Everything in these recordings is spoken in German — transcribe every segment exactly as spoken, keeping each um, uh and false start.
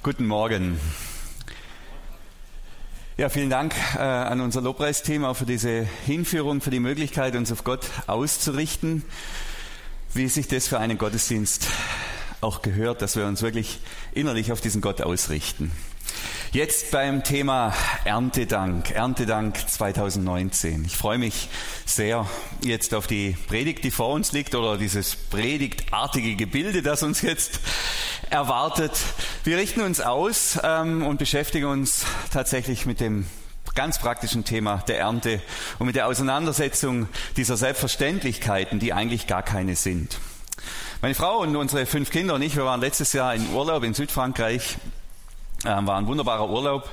Guten Morgen. Ja, vielen Dank äh, an unser Lobpreisteam auch für diese Hinführung, für die Möglichkeit, uns auf Gott auszurichten, wie sich das für einen Gottesdienst auch gehört, dass wir uns wirklich innerlich auf diesen Gott ausrichten. Jetzt beim Thema Erntedank, Erntedank zwanzig neunzehn. Ich freue mich sehr jetzt auf die Predigt, die vor uns liegt, oder dieses predigtartige Gebilde, das uns jetzt erwartet. Wir richten uns aus ähm, und beschäftigen uns tatsächlich mit dem ganz praktischen Thema der Ernte und mit der Auseinandersetzung dieser Selbstverständlichkeiten, die eigentlich gar keine sind. Meine Frau und unsere fünf Kinder und ich, wir waren letztes Jahr in Urlaub in Südfrankreich. Ähm, war ein wunderbarer Urlaub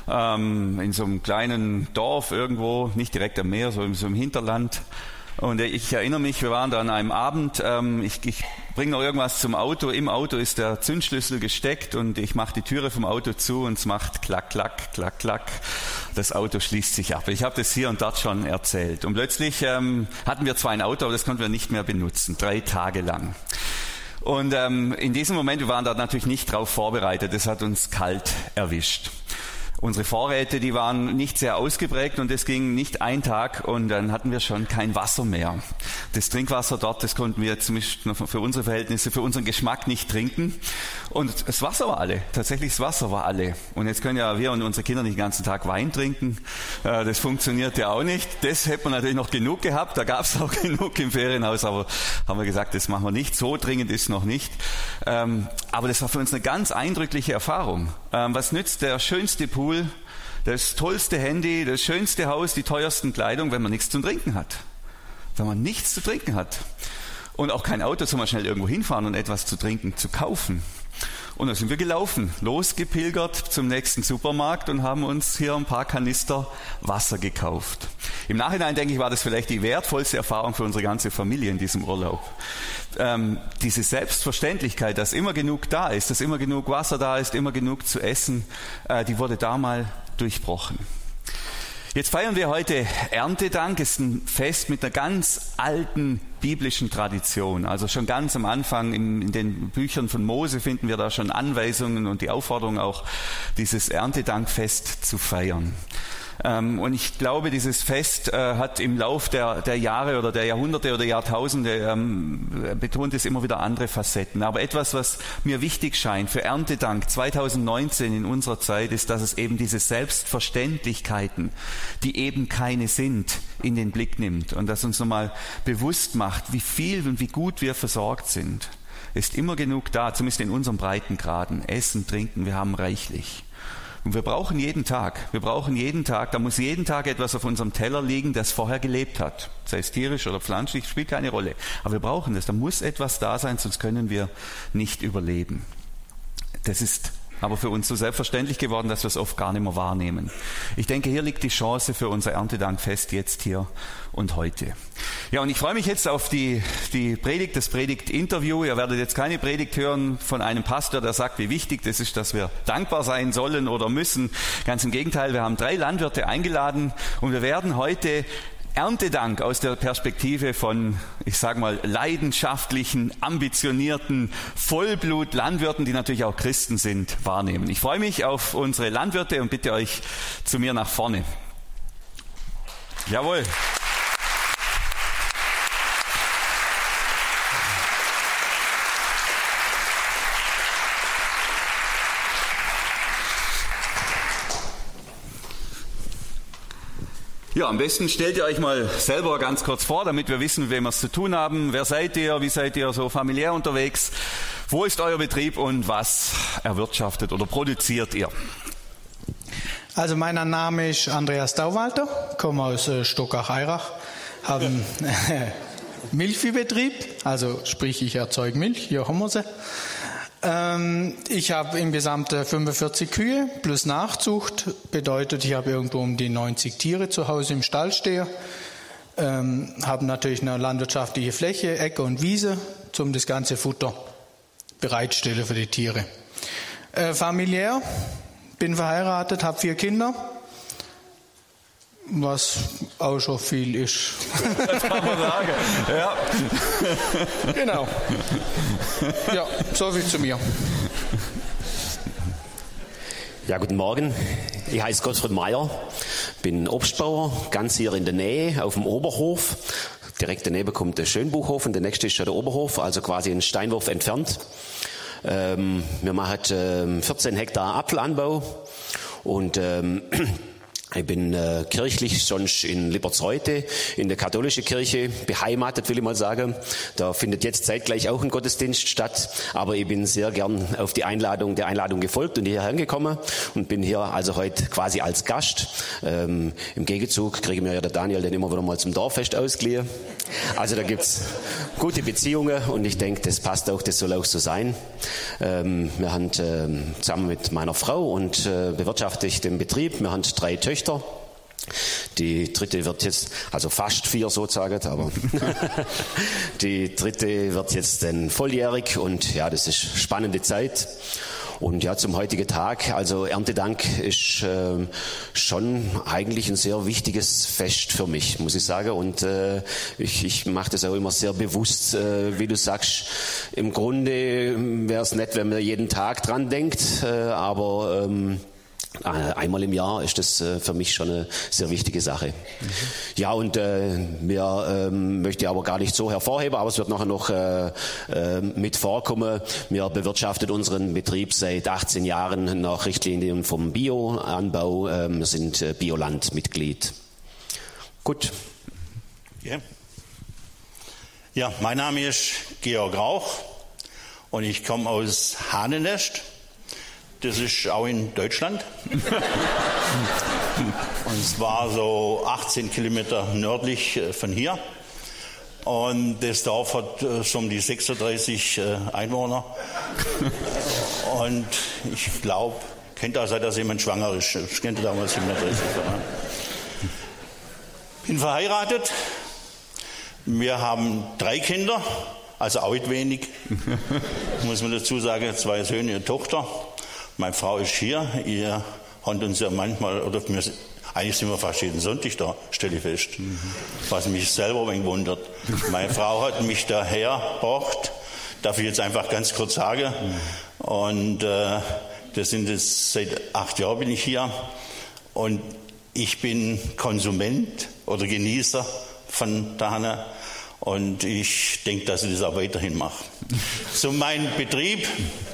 ähm, in so einem kleinen Dorf irgendwo, nicht direkt am Meer, so, so im Hinterland. Und ich erinnere mich, wir waren da an einem Abend, ähm, ich, ich bringe noch irgendwas zum Auto, im Auto ist der Zündschlüssel gesteckt und ich mache die Türe vom Auto zu und es macht klack, klack, klack, klack. Das Auto schließt sich ab. Ich habe das hier und dort schon erzählt. Und plötzlich ähm, hatten wir zwar ein Auto, aber das konnten wir nicht mehr benutzen, drei Tage lang. Und ähm, in diesem Moment, wir waren da natürlich nicht drauf vorbereitet, es hat uns kalt erwischt. Unsere Vorräte, die waren nicht sehr ausgeprägt und es ging nicht ein Tag und dann hatten wir schon kein Wasser mehr. Das Trinkwasser dort, das konnten wir zumindest für unsere Verhältnisse, für unseren Geschmack nicht trinken. Und das Wasser war alle, tatsächlich das Wasser war alle. Und jetzt können ja wir und unsere Kinder nicht den ganzen Tag Wein trinken. Das funktioniert ja auch nicht. Das hätte man natürlich noch genug gehabt, da gab es auch genug im Ferienhaus, aber haben wir gesagt, das machen wir nicht, so dringend ist noch nicht. Aber das war für uns eine ganz eindrückliche Erfahrung. Was nützt der schönste Pool, das tollste Handy, das schönste Haus, die teuersten Kleidung, wenn man nichts zu trinken hat? Wenn man nichts zu trinken hat. Und auch kein Auto, so mal schnell irgendwo hinfahren und etwas zu trinken zu kaufen. Und dann sind wir gelaufen, losgepilgert zum nächsten Supermarkt und haben uns hier ein paar Kanister Wasser gekauft. Im Nachhinein, denke ich, war das vielleicht die wertvollste Erfahrung für unsere ganze Familie in diesem Urlaub. Ähm, diese Selbstverständlichkeit, dass immer genug da ist, dass immer genug Wasser da ist, immer genug zu essen, äh, die wurde da mal durchbrochen. Jetzt feiern wir heute Erntedank. Es ist ein Fest mit einer ganz alten biblischen Tradition. Also schon ganz am Anfang in, in den Büchern von Mose finden wir da schon Anweisungen und die Aufforderung auch, dieses Erntedankfest zu feiern. Ähm, und ich glaube, dieses Fest äh, hat im Lauf der, der Jahre oder der Jahrhunderte oder Jahrtausende ähm, betont es immer wieder andere Facetten. Aber etwas, was mir wichtig scheint für Erntedank zwanzig neunzehn in unserer Zeit, ist, dass es eben diese Selbstverständlichkeiten, die eben keine sind, in den Blick nimmt und das uns nochmal bewusst macht, wie viel und wie gut wir versorgt sind. Ist immer genug da, zumindest in unseren Breitengraden. Essen, trinken, wir haben reichlich. Und wir brauchen jeden Tag, wir brauchen jeden Tag, da muss jeden Tag etwas auf unserem Teller liegen, das vorher gelebt hat. Sei es tierisch oder pflanzlich, spielt keine Rolle. Aber wir brauchen das, da muss etwas da sein, sonst können wir nicht überleben. Das ist aber für uns so selbstverständlich geworden, dass wir es oft gar nicht mehr wahrnehmen. Ich denke, hier liegt die Chance für unser Erntedankfest jetzt hier und heute. Ja, und ich freue mich jetzt auf die, die Predigt, das Predigtinterview. Ihr werdet jetzt keine Predigt hören von einem Pastor, der sagt, wie wichtig das ist, dass wir dankbar sein sollen oder müssen. Ganz im Gegenteil, wir haben drei Landwirte eingeladen und wir werden heute Erntedank aus der Perspektive von, ich sage mal, leidenschaftlichen, ambitionierten Vollblut-Landwirten, die natürlich auch Christen sind, wahrnehmen. Ich freue mich auf unsere Landwirte und bitte euch zu mir nach vorne. Jawohl. Ja, am besten stellt ihr euch mal selber ganz kurz vor, damit wir wissen, mit wem wir es zu tun haben. Wer seid ihr? Wie seid ihr so familiär unterwegs? Wo ist euer Betrieb und was erwirtschaftet oder produziert ihr? Also mein Name ist Andreas Dauwalter, komme aus äh, Stockach-Eirach, habe einen äh, Milchviehbetrieb, also sprich ich erzeuge Milch, hier haben wir sie. Ähm, ich habe im Gesamten fünfundvierzig Kühe plus Nachzucht, bedeutet ich habe irgendwo um die neunzig Tiere zu Hause im Stall stehen. Ähm, habe natürlich eine landwirtschaftliche Fläche, Äcker und Wiese, zum das ganze Futter bereitstellen für die Tiere. Äh, familiär, bin verheiratet, habe vier Kinder, was auch schon viel ist. Das kann man sagen. Ja. Genau. Ja, so viel zu mir. Ja, guten Morgen. Ich heiße Gottfried Meyer, bin Obstbauer, ganz hier in der Nähe auf dem Oberhof. Direkt daneben kommt der Schönbuchhof und der nächste ist schon der Oberhof, also quasi einen Steinwurf entfernt. Ähm, wir machen ähm, vierzehn Hektar Apfelanbau und ähm, ich bin äh, kirchlich sonst in Libertsreute, in der katholischen Kirche, beheimatet, will ich mal sagen. Da findet jetzt zeitgleich auch ein Gottesdienst statt. Aber ich bin sehr gern auf die Einladung, der Einladung gefolgt und hierher gekommen und bin hier also heute quasi als Gast. Ähm, Im Gegenzug kriege mir ja der Daniel dann immer wieder mal zum Dorffest ausgeliehen. Also da gibt's gute Beziehungen und ich denke, das passt auch, das soll auch so sein. Ähm, wir haben ähm, zusammen mit meiner Frau und äh, bewirtschafte ich den Betrieb. Wir haben drei Töchter. Die dritte wird jetzt, also fast vier sozusagen, aber die dritte wird jetzt dann volljährig und ja, das ist spannende Zeit. Und ja, zum heutigen Tag, also Erntedank ist äh, schon eigentlich ein sehr wichtiges Fest für mich, muss ich sagen. Und äh, ich, ich mache das auch immer sehr bewusst, äh, wie du sagst. Im Grunde wäre es nett, wenn man jeden Tag dran denkt, äh, aber ähm, einmal im Jahr ist das äh, für mich schon eine sehr wichtige Sache. Mhm. Ja, und äh, mir ähm, möchte ich aber gar nicht so hervorheben, aber es wird nachher noch äh, äh, mit vorkommen. Wir bewirtschaften unseren Betrieb seit achtzehn Jahren nach Richtlinien vom Bioanbau. Äh, wir sind äh, Bioland-Mitglied. Gut. Ja. ja, mein Name ist Georg Rauch und ich komme aus Hahnenest. Das ist auch in Deutschland. Und zwar so achtzehn Kilometer nördlich von hier. Und das Dorf hat so um die sechsunddreißig Einwohner. Und ich glaube, kennt auch sein, dass jemand schwanger ist. Ich kannte damals siebenunddreißig. Bin verheiratet. Wir haben drei Kinder, also auch nicht wenig. Muss man dazu sagen, zwei Söhne und eine Tochter. Meine Frau ist hier, ihr habt uns ja manchmal, oder wir, eigentlich sind wir fast jeden Sonntag da, stelle ich fest, mhm. was mich selber ein wenig wundert. Meine Frau hat mich daher gebracht, darf ich jetzt einfach ganz kurz sagen, mhm. und äh, das sind jetzt, seit acht Jahren bin ich hier und ich bin Konsument oder Genießer von der Hanne und ich denke, dass ich das auch weiterhin mache. So mein Betrieb.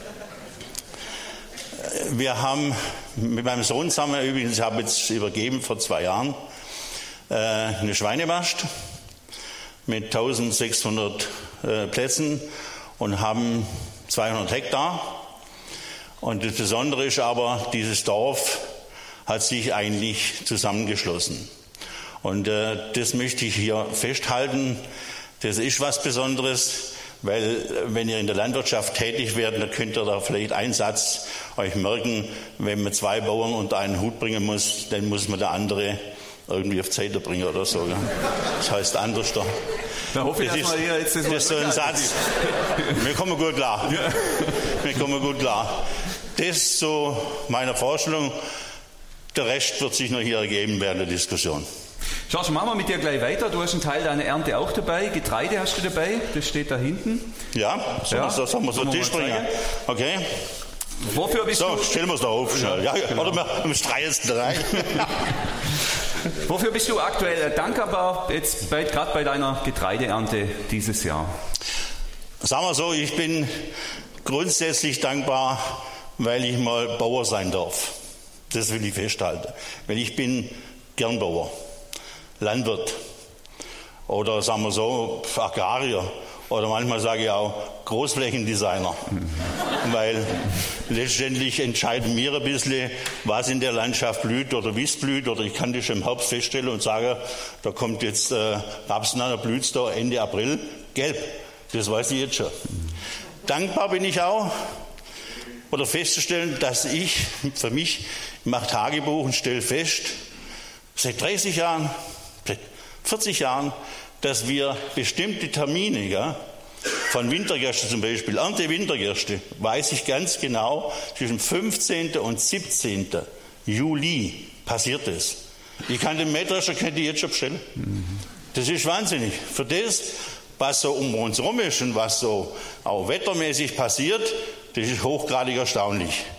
Wir haben mit meinem Sohn zusammen, übrigens, ich habe jetzt übergeben vor zwei Jahren, äh, eine Schweinemast mit eintausendsechshundert äh, Plätzen und haben zweihundert Hektar. Und das Besondere ist aber, dieses Dorf hat sich eigentlich zusammengeschlossen. Und äh, das möchte ich hier festhalten. Das ist was Besonderes. Weil wenn ihr in der Landwirtschaft tätig werdet, dann könnt ihr da vielleicht einen Satz euch merken, wenn man zwei Bauern unter einen Hut bringen muss, dann muss man der andere irgendwie auf Zeit bringen oder so. Ja. Das heißt anders da. Da hoffe ich, das dass ist, wir jetzt das, das ist so ein Satz. Wir kommen gut klar. Ja. Wir kommen gut klar. Das ist so meine Vorstellung. Der Rest wird sich noch hier ergeben während der Diskussion. Schau, machen wir mit dir gleich weiter. Du hast einen Teil deiner Ernte auch dabei. Getreide hast du dabei. Das steht da hinten. Ja, sollen ja. wir so, wir so einen Tisch bringen? Okay. Wofür bist so, du? stellen wir es da auf. Ja, ja, genau. Oder wir streiten es rein. Wofür bist du aktuell dankbar, jetzt gerade bei deiner Getreideernte dieses Jahr? Sagen wir so, ich bin grundsätzlich dankbar, weil ich mal Bauer sein darf. Das will ich festhalten. Weil ich bin gern Bauer, Landwirt oder sagen wir so, Agrarier oder manchmal sage ich auch Großflächendesigner, mhm. weil letztendlich entscheiden wir ein bisschen, was in der Landschaft blüht oder wie es blüht, oder ich kann das schon im Herbst feststellen und sagen, da kommt jetzt äh, Rapsen an, da blüht es da Ende April gelb, das weiß ich jetzt schon. Mhm. Dankbar bin ich auch, oder festzustellen, dass ich für mich, ich mache Tagebuch und stelle fest, seit dreißig Jahren, seit vierzig Jahren, dass wir bestimmte Termine, ja, von Wintergerste zum Beispiel, Ernte Wintergerste, weiß ich ganz genau, zwischen fünfzehnten und siebzehnten Juli passiert das. Ich kann den Mähdrescher könnte ich jetzt schon bestellen. Das ist wahnsinnig. Für das, was so um uns herum ist und was so auch wettermäßig passiert, das ist hochgradig erstaunlich.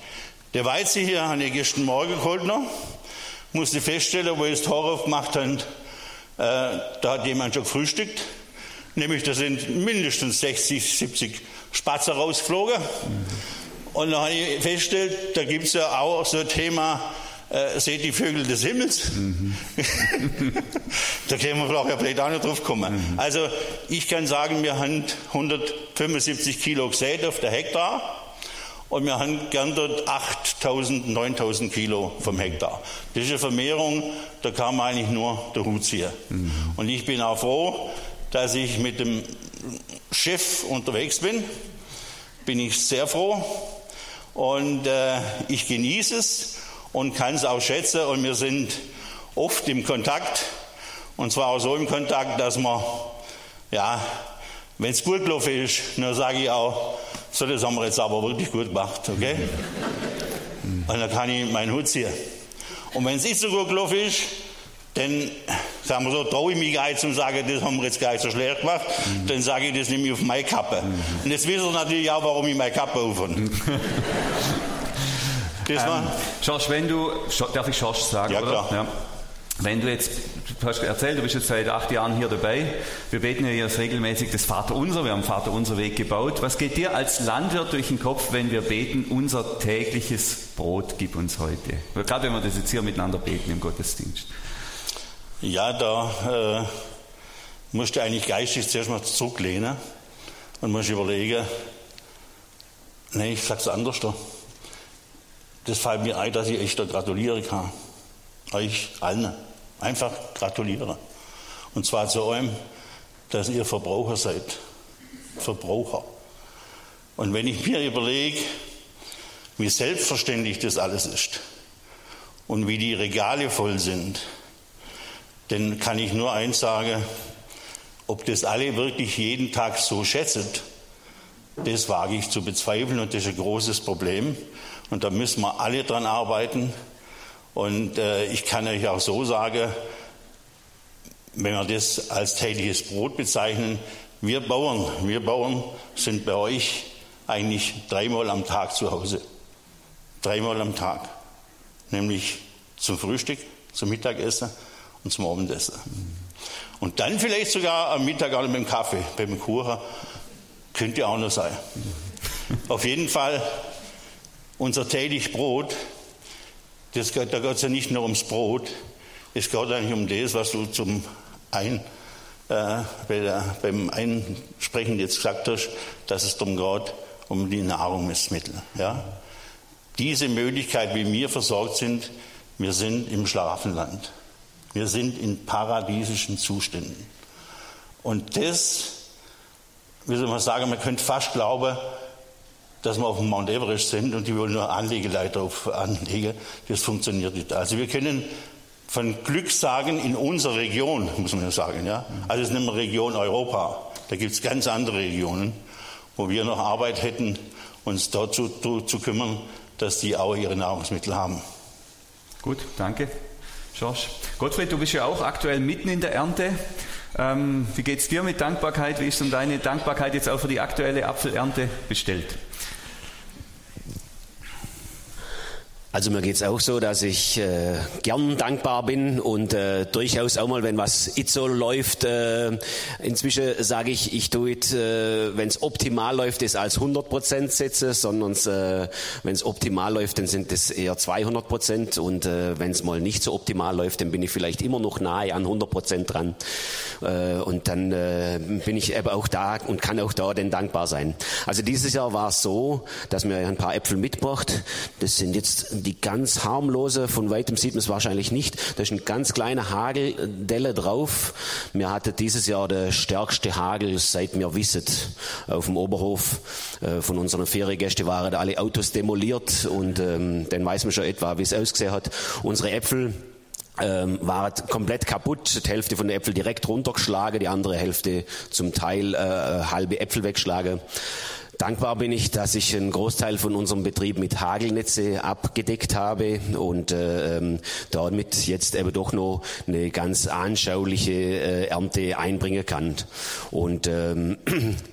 Der Weizen hier habe ich gestern Morgen geholt noch. Musste feststellen, wo ich das Tor aufgemacht habe, äh, da hat jemand schon gefrühstückt. Nämlich, da sind mindestens sechzig, siebzig Spatzen rausgeflogen. Mhm. Und dann habe ich festgestellt, da gibt es ja auch so ein Thema, äh, seht die Vögel des Himmels. Mhm. Da können wir vielleicht auch noch drauf kommen. Mhm. Also ich kann sagen, wir haben hundertfünfundsiebzig Kilo gesät auf der Hektar. Und wir haben gern dort achttausend, neuntausend Kilo vom Hektar. Das ist eine Vermehrung, da kann man eigentlich nur der Hut ziehen. Mhm. Und ich bin auch froh, dass ich mit dem Chef unterwegs bin. Bin ich sehr froh. Und äh, ich genieße es und kann es auch schätzen. Und wir sind oft im Kontakt. Und zwar auch so im Kontakt, dass man, ja, wenn es gut gelaufen ist, dann sage ich auch, so, das haben wir jetzt aber wirklich gut gemacht, okay? Und dann kann ich meinen Hut ziehen. Und wenn es nicht so gut gelaufen ist, dann, sagen wir so, traue ich mich ein zum sagen, das haben wir jetzt gar nicht so schlecht gemacht, mhm. dann sage ich das nämlich auf meine Kappe. Mhm. Und jetzt wissen Sie natürlich auch, warum ich meine Kappe aufhöre. Das war. Ähm, George, wenn du, darf ich George sagen, ja, oder? Klar. Ja. Wenn du jetzt, du hast erzählt, du bist jetzt seit acht Jahren hier dabei. Wir beten ja jetzt regelmäßig das Vaterunser. Wir haben Vaterunser Weg gebaut. Was geht dir als Landwirt durch den Kopf, wenn wir beten, unser tägliches Brot gib uns heute? Gerade wenn wir das jetzt hier miteinander beten im Gottesdienst. Ja, da äh, musst du eigentlich geistig zuerst mal zurücklehnen und musst überlegen, nee, ich sag's anders da. Das fällt mir ein, dass ich echt da gratulieren kann. Euch allen. Einfach gratulieren. Und zwar zu eurem, dass ihr Verbraucher seid. Verbraucher. Und wenn ich mir überlege, wie selbstverständlich das alles ist und wie die Regale voll sind, dann kann ich nur eins sagen, ob das alle wirklich jeden Tag so schätzen, das wage ich zu bezweifeln und das ist ein großes Problem. Und da müssen wir alle dran arbeiten. Und äh, ich kann euch auch so sagen, wenn wir das als tägliches Brot bezeichnen, wir Bauern, wir Bauern sind bei euch eigentlich dreimal am Tag zu Hause. Dreimal am Tag. Nämlich zum Frühstück, zum Mittagessen und zum Abendessen. Und dann vielleicht sogar am Mittag auch mit dem Kaffee, beim Kuchen. Könnte auch noch sein. Auf jeden Fall unser täglich Brot. Das geht, da geht es ja nicht nur ums Brot, es geht eigentlich um das, was du zum ein, äh, bei der, beim Einsprechen jetzt gesagt hast, dass es darum geht, um die Nahrungsmittel. Ja? Diese Möglichkeit, wie wir versorgt sind, wir sind im Schlafenland. Wir sind in paradiesischen Zuständen. Und das, wie soll man sagen, man könnte fast glauben, dass wir auf dem Mount Everest sind und die wollen nur Anlegeleiter auf anlegen. Das funktioniert nicht. Also wir können von Glück sagen, in unserer Region, muss man ja sagen, ja. Also es ist nicht mehr Region Europa. Da gibt es ganz andere Regionen, wo wir noch Arbeit hätten, uns dort zu, zu, zu kümmern, dass die auch ihre Nahrungsmittel haben. Gut, danke, George. Gottfried, du bist ja auch aktuell mitten in der Ernte. Ähm, wie geht es dir mit Dankbarkeit? Wie ist denn deine Dankbarkeit jetzt auch für die aktuelle Apfelernte bestellt? Also mir geht's auch so, dass ich äh, gern dankbar bin und äh, durchaus auch mal, wenn was nicht so läuft, äh, inzwischen sage ich, ich tue es, äh, wenn es optimal läuft, es als hundert Prozent setze, sondern äh, wenn es optimal läuft, dann sind es eher zweihundert Prozent und äh, wenn es mal nicht so optimal läuft, dann bin ich vielleicht immer noch nahe an hundert Prozent dran äh, und dann äh, bin ich eben auch da und kann auch da denn dankbar sein. Also dieses Jahr war es so, dass mir ein paar Äpfel mitgebracht, das sind jetzt die ganz harmlose, von weitem sieht man es wahrscheinlich nicht, da ist ein ganz kleiner Hageldelle drauf. Wir hatten dieses Jahr der stärkste Hagel, seit wir wissen, auf dem Oberhof. Äh, von unseren Feriengästen waren alle Autos demoliert und ähm, dann weiß man schon etwa, wie es ausgesehen hat. Unsere Äpfel Ähm, war komplett kaputt, die Hälfte von den Äpfeln direkt runtergeschlagen, die andere Hälfte zum Teil äh, halbe Äpfel weggeschlagen. Dankbar bin ich, dass ich einen Großteil von unserem Betrieb mit Hagelnetze abgedeckt habe und äh, damit jetzt eben doch noch eine ganz anschauliche äh, Ernte einbringen kann. Und ähm,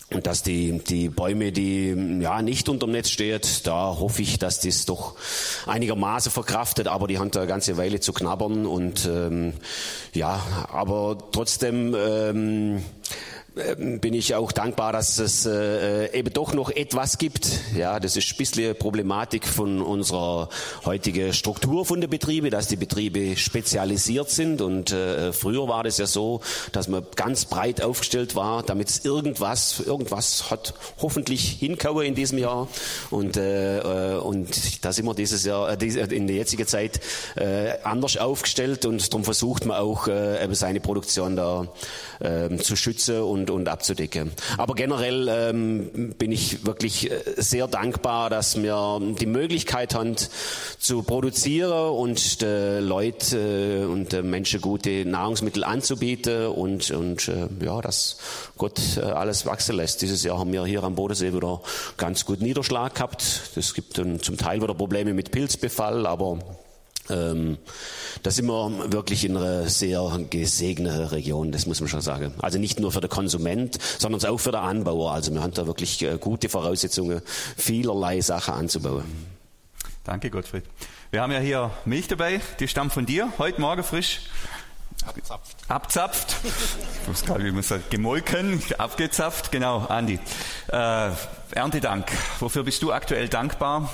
Und dass die, die Bäume, die ja nicht unterm Netz stehen, da hoffe ich, dass das doch einigermaßen verkraftet, aber die haben da eine ganze Weile zu knabbern und ähm, ja, aber trotzdem ähm, bin ich auch dankbar, dass es äh, eben doch noch etwas gibt. Ja, das ist ein bisschen Problematik von unserer heutigen Struktur von den Betrieben, dass die Betriebe spezialisiert sind und äh, früher war das ja so, dass man ganz breit aufgestellt war, damit es irgendwas, irgendwas hat hoffentlich hinkauen in diesem Jahr und äh, und da sind wir dieses Jahr, äh, in der jetzigen Zeit äh, anders aufgestellt und darum versucht man auch äh, eben seine Produktion da äh, zu schützen und und abzudecken. Aber generell ähm, bin ich wirklich sehr dankbar, dass wir die Möglichkeit haben zu produzieren und den Leuten äh, und den Menschen gute Nahrungsmittel anzubieten und, und äh, ja, dass Gott äh, alles wachsen lässt. Dieses Jahr haben wir hier am Bodensee wieder ganz gut Niederschlag gehabt. Es gibt dann zum Teil wieder Probleme mit Pilzbefall, aber Ähm, da sind wir wirklich in einer sehr gesegneten Region, das muss man schon sagen. Also nicht nur für den Konsument, sondern auch für den Anbauer. Also wir haben da wirklich gute Voraussetzungen, vielerlei Sachen anzubauen. Danke, Gottfried. Wir haben ja hier Milch dabei, die stammt von dir, heute Morgen frisch. Abzapft. Abzapft. Ich weiß gar nicht, wie man sagt, gemolken, abgezapft, genau, Andi. Äh, Erntedank, wofür bist du aktuell dankbar?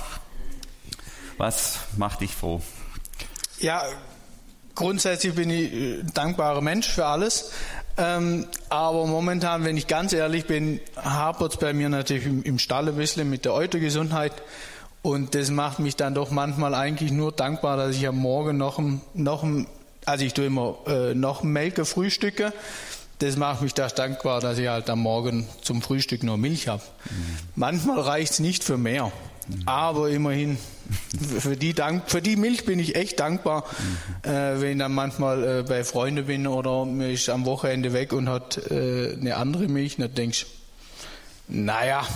Was macht dich froh? Ja, grundsätzlich bin ich ein dankbarer Mensch für alles. Ähm, aber momentan, wenn ich ganz ehrlich bin, hapert es bei mir natürlich im, im Stall ein bisschen mit der Eutergesundheit. Und das macht mich dann doch manchmal eigentlich nur dankbar, dass ich am Morgen noch, noch also ich tue immer äh, noch Melke frühstücke. Das macht mich da dankbar, dass ich halt am Morgen zum Frühstück noch Milch habe. Mhm. Manchmal reicht es nicht für mehr. Aber immerhin, für die, Dank, für die Milch bin ich echt dankbar, mhm. äh, wenn ich dann manchmal äh, bei Freunden bin oder mir ist am Wochenende weg und hat äh, eine andere Milch, dann denkst du, naja,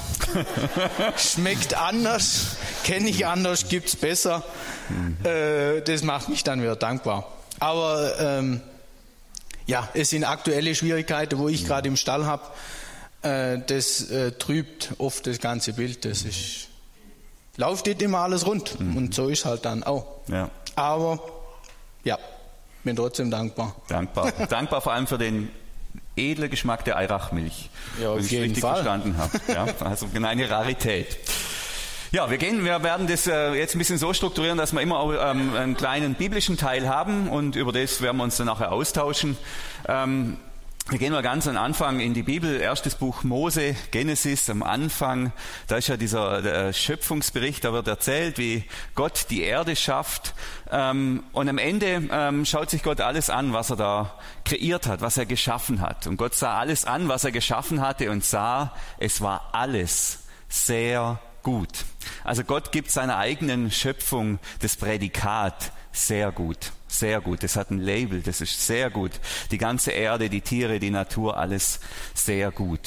schmeckt anders, kenne ich anders, gibt's besser. Mhm. Äh, das macht mich dann wieder dankbar. Aber ähm, ja, es sind aktuelle Schwierigkeiten, wo ich mhm. gerade im Stall habe. Äh, das äh, trübt oft das ganze Bild. Das ist läuft nicht immer alles rund mhm. und so ist halt dann auch. Ja. Aber ja, bin trotzdem dankbar. Dankbar. Dankbar vor allem für den edlen Geschmack der Eirach-Milch. Ja, auf wenn ich jeden richtig Fall. verstanden habe. Ja, also eine Rarität. Ja, wir gehen, wir werden das äh, jetzt ein bisschen so strukturieren, dass wir immer auch, ähm, einen kleinen biblischen Teil haben und über das werden wir uns dann nachher austauschen. Ähm, Wir gehen mal ganz am Anfang in die Bibel, erstes Buch Mose, Genesis, am Anfang, da ist ja dieser der Schöpfungsbericht, da wird erzählt, wie Gott die Erde schafft ähm, und am Ende ähm, schaut sich Gott alles an, was er da kreiert hat, was er geschaffen hat. Und Gott sah alles an, was er geschaffen hatte und sah, es war alles sehr gut. Also Gott gibt seiner eigenen Schöpfung das Prädikat sehr gut. Sehr gut, das hat ein Label, das ist sehr gut. Die ganze Erde, die Tiere, die Natur, alles sehr gut.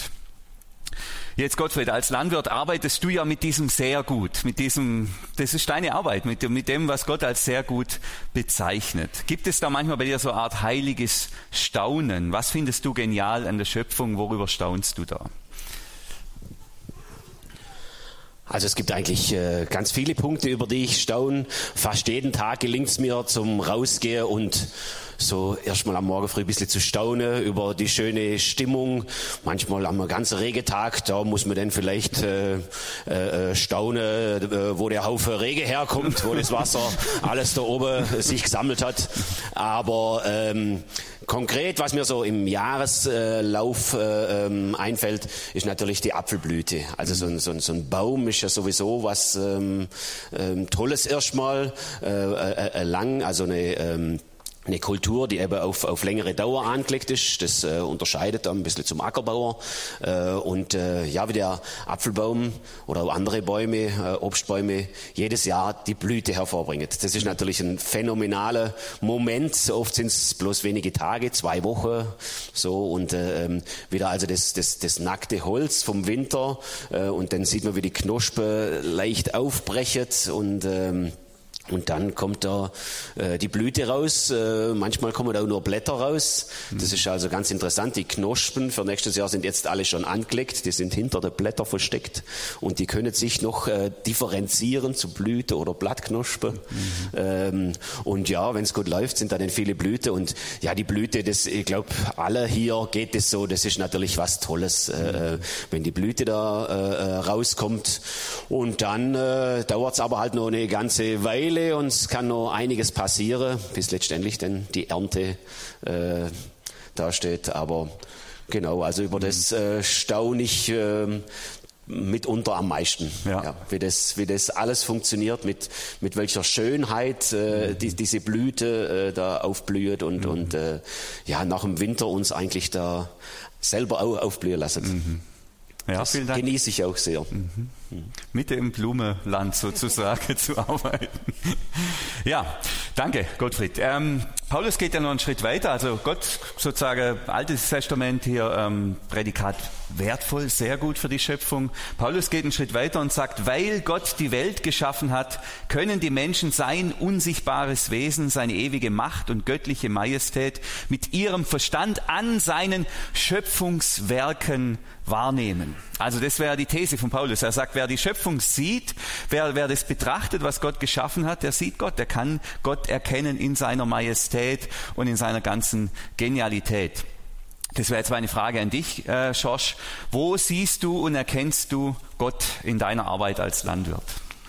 Jetzt Gottfried, als Landwirt arbeitest du ja mit diesem sehr gut, mit diesem, das ist deine Arbeit, mit dem, mit dem, was Gott als sehr gut bezeichnet. Gibt es da manchmal bei dir so eine Art heiliges Staunen? Was findest du genial an der Schöpfung? Worüber staunst du da? Also es gibt eigentlich äh, ganz viele Punkte, über die ich staune. Fast jeden Tag gelingt es mir zum Rausgehen und so erstmal am Morgen früh ein bisschen zu staunen über die schöne Stimmung. Manchmal am ganzen Regetag, da muss man dann vielleicht äh, äh, staunen, äh, wo der Haufen Regen herkommt, wo das Wasser alles da oben sich gesammelt hat. Aber ähm, konkret, was mir so im Jahreslauf äh, ähm, einfällt, ist natürlich die Apfelblüte. Also so ein, so ein, so ein Baum ist ja sowieso was ähm, ähm, Tolles erstmal, äh, äh, äh, lang, also eine ähm, eine Kultur, die eben auf, auf längere Dauer angelegt ist. Das äh, unterscheidet dann ein bisschen zum Ackerbauer. Äh, und äh, ja, wie der Apfelbaum oder auch andere Bäume, äh, Obstbäume, jedes Jahr die Blüte hervorbringen. Das ist natürlich ein phänomenaler Moment. Oft sind es bloß wenige Tage, zwei Wochen. So und äh, wieder also das, das, das nackte Holz vom Winter. Äh, und dann sieht man, wie die Knospe leicht aufbrechen und ähm, Und dann kommt da äh, die Blüte raus, äh, manchmal kommen da auch nur Blätter raus. Das ist also ganz interessant. Die Knospen für nächstes Jahr sind jetzt alle schon angelegt, die sind hinter den Blättern versteckt und die können sich noch äh, differenzieren zu Blüte oder Blattknospe. Mhm. Ähm, und ja, wenn es gut läuft, sind dann viele Blüte und ja, die Blüte, das, ich glaube, alle hier geht es so, das ist natürlich was Tolles, äh, wenn die Blüte da äh, rauskommt. Und dann äh, dauert es aber halt noch eine ganze Weile und es kann noch einiges passieren, bis letztendlich dann die Ernte äh, da steht. Aber genau, also über das äh, staune ich äh, mitunter am meisten, ja. Ja, wie das, wie das alles funktioniert, mit, mit welcher Schönheit äh, die, diese Blüte äh, da aufblüht und, mhm. und äh, ja, nach dem Winter uns eigentlich da selber auch aufblühen lassen. Mhm. Ja, das vielen Dank. Genieße ich auch sehr. Mhm. Mitte im Blumenland sozusagen zu arbeiten. Ja, danke Gottfried. Ähm, Paulus geht ja noch einen Schritt weiter. Also Gott sozusagen, Altes Testament hier, ähm, Prädikat wertvoll, sehr gut für die Schöpfung. Paulus geht einen Schritt weiter und sagt, weil Gott die Welt geschaffen hat, können die Menschen sein unsichtbares Wesen, seine ewige Macht und göttliche Majestät mit ihrem Verstand an seinen Schöpfungswerken wahrnehmen. Also das wäre die These von Paulus. Er sagt, wer die Schöpfung sieht, wer, wer das betrachtet, was Gott geschaffen hat, der sieht Gott. Der kann Gott erkennen in seiner Majestät und in seiner ganzen Genialität. Das wäre jetzt meine Frage an dich, äh, Schorsch. Wo siehst du und erkennst du Gott in deiner Arbeit als Landwirt?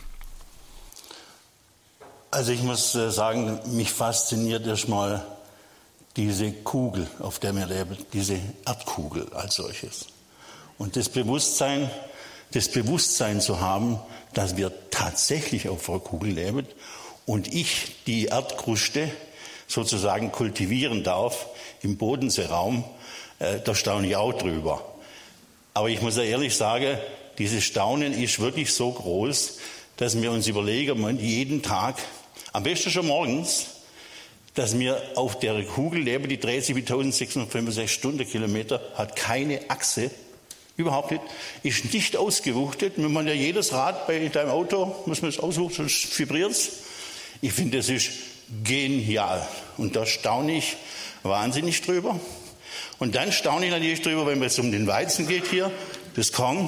Also ich muss äh, sagen, mich fasziniert erstmal diese Kugel, auf der wir leben, diese Erdkugel als solches. Und das Bewusstsein, das Bewusstsein zu haben, dass wir tatsächlich auf der Kugel leben und ich die Erdkruste sozusagen kultivieren darf im Bodenseeraum, äh, da staune ich auch drüber. Aber ich muss ja ehrlich sagen, dieses Staunen ist wirklich so groß, dass wir uns überlegen, man, jeden Tag, am besten schon morgens, dass wir auf der Kugel leben, die dreht sich mit eintausendsechshundertfünfundsechzig Stundenkilometer, hat keine Achse, überhaupt nicht, ist nicht ausgewuchtet. Wenn man ja jedes Rad bei deinem Auto, muss man es auswuchten, sonst vibriert es. Ich finde, das ist genial. Und da staune ich wahnsinnig drüber. Und dann staune ich natürlich drüber, wenn es um den Weizen geht hier, das Korn.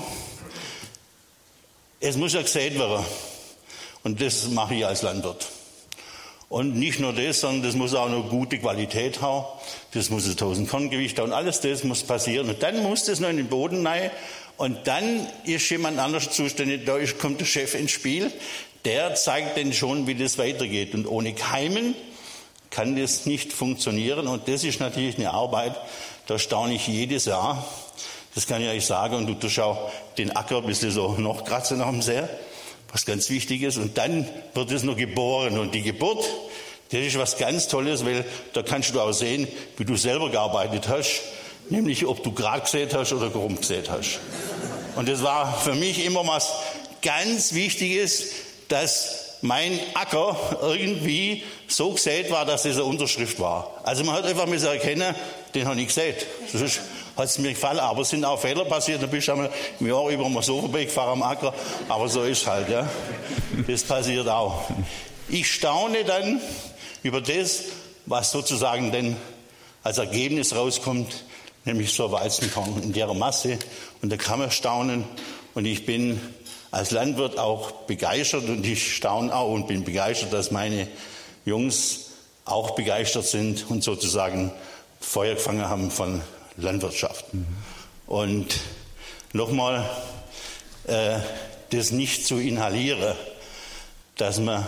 Es muss ja gesät werden. Und das mache ich als Landwirt. Und nicht nur das, sondern das muss auch noch gute Qualität haben. Das muss ein tausend Korn Gewicht haben. Und alles das muss passieren. Und dann muss das noch in den Boden rein. Und dann ist jemand anders zuständig. Da ist, kommt der Chef ins Spiel. Der zeigt dann schon, wie das weitergeht. Und ohne Keimen kann das nicht funktionieren. Und das ist natürlich eine Arbeit, da staune ich jedes Jahr. Das kann ich euch sagen. Und du tust auch den Acker ein bisschen so noch kratzen nach dem See, was ganz wichtig ist. Und dann wird es noch geboren. Und die Geburt, das ist was ganz Tolles, weil da kannst du auch sehen, wie du selber gearbeitet hast. Nämlich, ob du gerade gesät hast oder krumm gesät hast. Und das war für mich immer was ganz Wichtiges, dass mein Acker irgendwie so gesät war, dass es eine Unterschrift war. Also man hat einfach müssen erkennen, den habe ich gesät. Sonst hat es mir gefallen, aber es sind auch Fehler passiert. Da bist du einmal im Jahr über mal so vorbeigefahren am Acker. Aber so ist halt, ja. Das passiert auch. Ich staune dann über das, was sozusagen dann als Ergebnis rauskommt, nämlich so Weizenkorn in der Masse. Und da kann man staunen. Und ich bin als Landwirt auch begeistert und ich staune auch und bin begeistert, dass meine Jungs auch begeistert sind und sozusagen Feuer gefangen haben von Landwirtschaft. Mhm. Und nochmal, äh, das nicht zu inhalieren, dass man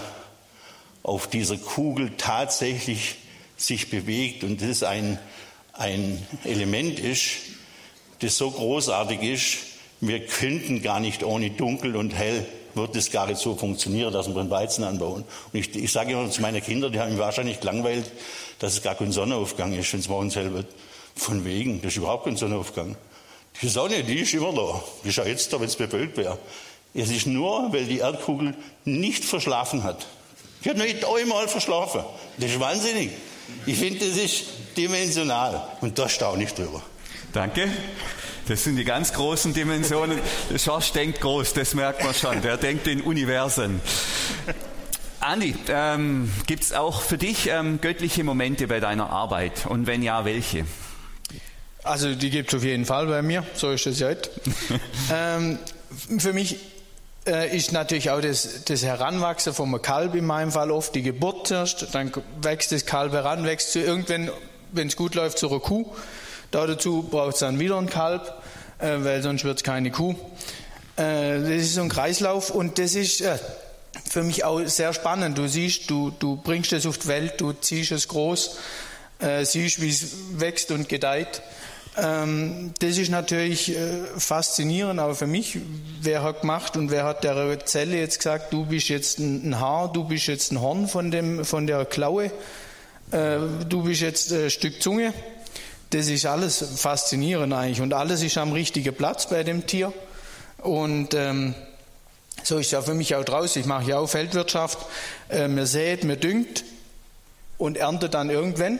auf dieser Kugel tatsächlich sich bewegt und das ein, ein Element ist, das so großartig ist, wir könnten gar nicht ohne dunkel und hell, wird es gar nicht so funktionieren, dass wir einen Weizen anbauen. Und ich, ich sage immer zu meinen Kindern, die haben mich wahrscheinlich gelangweilt, dass es gar kein Sonnenaufgang ist, wenn es morgens hell wird. Von wegen, das ist überhaupt kein Sonnenaufgang. Die Sonne, die ist immer da. Die ist auch jetzt da, wenn es bewölkt wäre. Es ist nur, weil die Erdkugel nicht verschlafen hat. Die hat nicht einmal verschlafen. Das ist wahnsinnig. Ich finde, das ist dimensional. Und da staune ich drüber. Danke. Das sind die ganz großen Dimensionen. Der Schorsch denkt groß, das merkt man schon. Der denkt in Universen. Andi, ähm, gibt es auch für dich ähm, göttliche Momente bei deiner Arbeit? Und wenn ja, welche? Also die gibt es auf jeden Fall bei mir, so ist es ja heute. ähm, für mich äh, ist natürlich auch das, das Heranwachsen vom Kalb in meinem Fall oft die Geburt zuerst, dann wächst das Kalb heran, wächst zu irgendwann, wenn es gut läuft, zu einer Kuh. Da dazu braucht es dann wieder ein Kalb, äh, weil sonst wird es keine Kuh. Äh, das ist so ein Kreislauf und das ist äh, für mich auch sehr spannend. Du siehst, du, du bringst es auf die Welt, du ziehst es groß, äh, siehst, wie es wächst und gedeiht. Ähm, das ist natürlich äh, faszinierend, aber für mich, wer hat gemacht und wer hat der Zelle jetzt gesagt, du bist jetzt ein, ein Haar, du bist jetzt ein Horn von, dem, von der Klaue, äh, du bist jetzt ein Stück Zunge. Das ist alles faszinierend eigentlich und alles ist am richtigen Platz bei dem Tier. Und ähm, so ist ja für mich auch draußen. Ich mache ja auch Feldwirtschaft. Äh, man sät, man düngt und erntet dann irgendwann.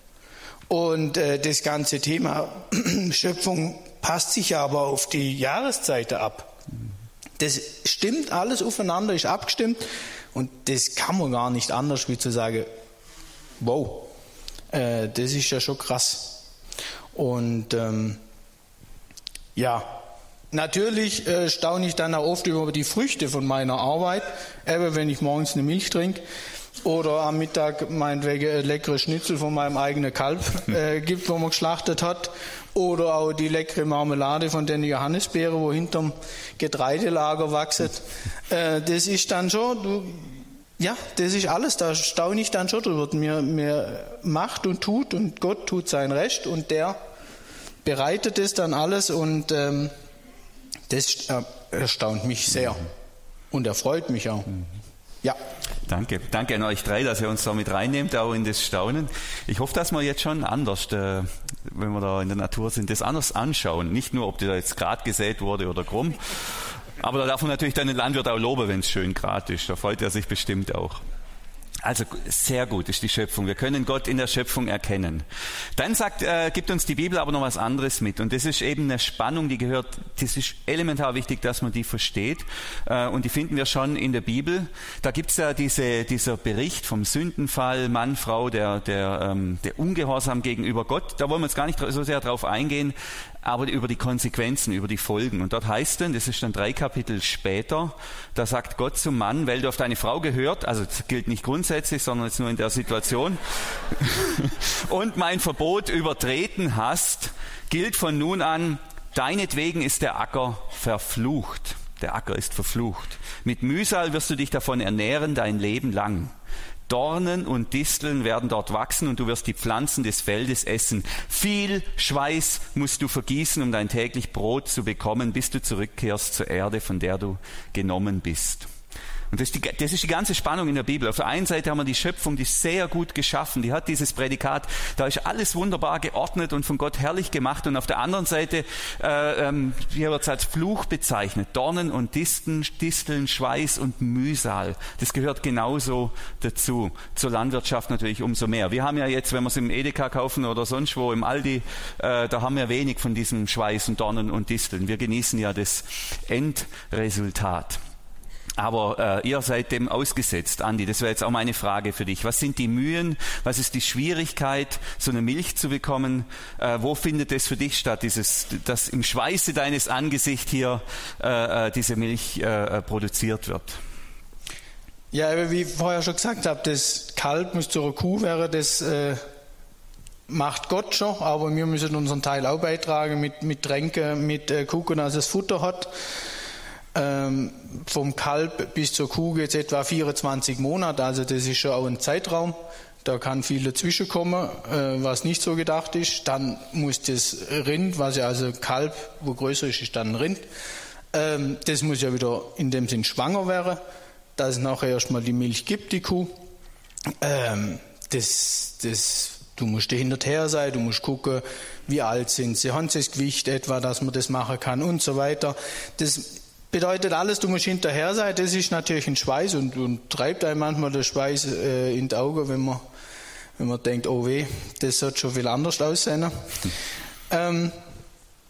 Und äh, das ganze Thema Schöpfung passt sich ja aber auf die Jahreszeiten ab. Das stimmt alles aufeinander, ist abgestimmt. Und das kann man gar nicht anders, wie zu sagen, wow, äh, das ist ja schon krass. Und ähm, ja, natürlich äh, staune ich dann auch oft über die Früchte von meiner Arbeit, eben wenn ich morgens eine Milch trinke oder am Mittag meinetwegen ein leckeres Schnitzel von meinem eigenen Kalb äh, gibt, wo man geschlachtet hat, oder auch die leckere Marmelade von den Johannisbeeren, wo hinterm Getreidelager wachsen. Äh, das ist dann schon, du, ja, das ist alles, da staune ich dann schon drüber. Mir, mir macht und tut und Gott tut sein Recht und der bereitet es dann alles und ähm, das erstaunt mich sehr und erfreut mich auch. Ja. Danke. Danke an euch drei, dass ihr uns da mit reinnehmt, auch in das Staunen. Ich hoffe, dass wir jetzt schon anders, äh, wenn wir da in der Natur sind, das anders anschauen. Nicht nur, ob die da jetzt grad gesät wurde oder krumm. Aber da darf man natürlich dann den Landwirt auch loben, wenn es schön grad ist. Da freut er sich bestimmt auch. Also sehr gut ist die Schöpfung. Wir können Gott in der Schöpfung erkennen. Dann sagt, äh, gibt uns die Bibel aber noch was anderes mit. Und das ist eben eine Spannung, die gehört, das ist elementar wichtig, dass man die versteht. Äh, und die finden wir schon in der Bibel. Da gibt's ja diese, dieser Bericht vom Sündenfall, Mann, Frau, der, der, ähm, der Ungehorsam gegenüber Gott. Da wollen wir jetzt gar nicht so sehr drauf eingehen, aber über die Konsequenzen, über die Folgen. Und dort heißt dann, das ist dann drei Kapitel später, da sagt Gott zum Mann, weil du auf deine Frau gehört, also das gilt nicht grundsätzlich, sondern jetzt nur in der Situation, und mein Verbot übertreten hast, gilt von nun an, deinetwegen ist der Acker verflucht. Der Acker ist verflucht. Mit Mühsal wirst du dich davon ernähren dein Leben lang. Dornen und Disteln werden dort wachsen und du wirst die Pflanzen des Feldes essen. Viel Schweiß musst du vergießen, um dein täglich Brot zu bekommen, bis du zurückkehrst zur Erde, von der du genommen bist. Und das ist, die, das ist die ganze Spannung in der Bibel. Auf der einen Seite haben wir die Schöpfung, die ist sehr gut geschaffen, die hat dieses Prädikat, da ist alles wunderbar geordnet und von Gott herrlich gemacht. Und auf der anderen Seite, äh, ähm, hier wird es als Fluch bezeichnet, Dornen und Disteln, Disteln, Schweiß und Mühsal. Das gehört genauso dazu. Zur Landwirtschaft natürlich umso mehr. Wir haben ja jetzt, wenn wir es im Edeka kaufen oder sonst wo, im Aldi, äh, da haben wir wenig von diesem Schweiß und Dornen und Disteln. Wir genießen ja das Endresultat. Aber äh, ihr seid dem ausgesetzt, Andi. Das wäre jetzt auch meine Frage für dich. Was sind die Mühen? Was ist die Schwierigkeit, so eine Milch zu bekommen? Äh, wo findet es für dich statt, dieses, dass im Schweiße deines Angesichts hier äh, diese Milch äh, produziert wird? Ja, wie ich vorher schon gesagt habe, das Kalb muss zu einer Kuh wäre, das äh, macht Gott schon, aber wir müssen unseren Teil auch beitragen mit, mit Tränken, mit äh, gucken, dass es Futter hat. Ähm, vom Kalb bis zur Kuh geht es etwa vierundzwanzig Monate, also das ist schon auch ein Zeitraum. Da kann viel dazwischen kommen, äh, was nicht so gedacht ist. Dann muss das Rind, was ja also Kalb, wo größer ist, ist dann ein Rind. Ähm, das muss ja wieder in dem Sinn schwanger werden, dass es nachher erstmal die Milch gibt, die Kuh. Ähm, das, das, du musst hinterher sein, du musst gucken, wie alt sind sie, haben sie das Gewicht etwa, dass man das machen kann und so weiter. Das bedeutet alles, du musst hinterher sein, das ist natürlich ein Schweiß und, und treibt einem manchmal der Schweiß äh, in die Augen, wenn man, wenn man denkt, oh weh, das sollte schon viel anders aussehen. ähm,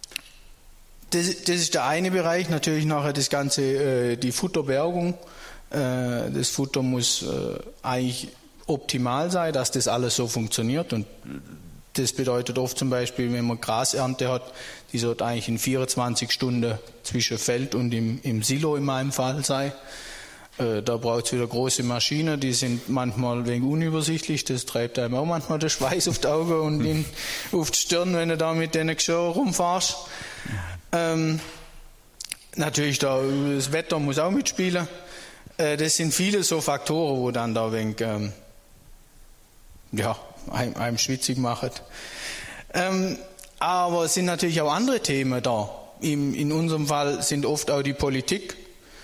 das, das ist der eine Bereich, natürlich nachher das ganze, äh, die Futterbergung, Äh, das Futter muss äh, eigentlich optimal sein, dass das alles so funktioniert. Und das bedeutet oft zum Beispiel, wenn man Grasernte hat, die sollte eigentlich in vierundzwanzig Stunden zwischen Feld und im, im Silo in meinem Fall sein. Äh, da braucht es wieder große Maschinen, die sind manchmal ein wenig unübersichtlich, das treibt einem auch manchmal der Schweiß auf die Augen und in, auf die Stirn, wenn du da mit den Geschirr rumfährst. Ähm, natürlich da, das Wetter muss auch mitspielen. Äh, das sind viele so Faktoren, wo dann da ein wenig, ähm, ja, einem, einem schwitzig machen. Ähm, aber es sind natürlich auch andere Themen da. Im, in unserem Fall sind oft auch die Politik,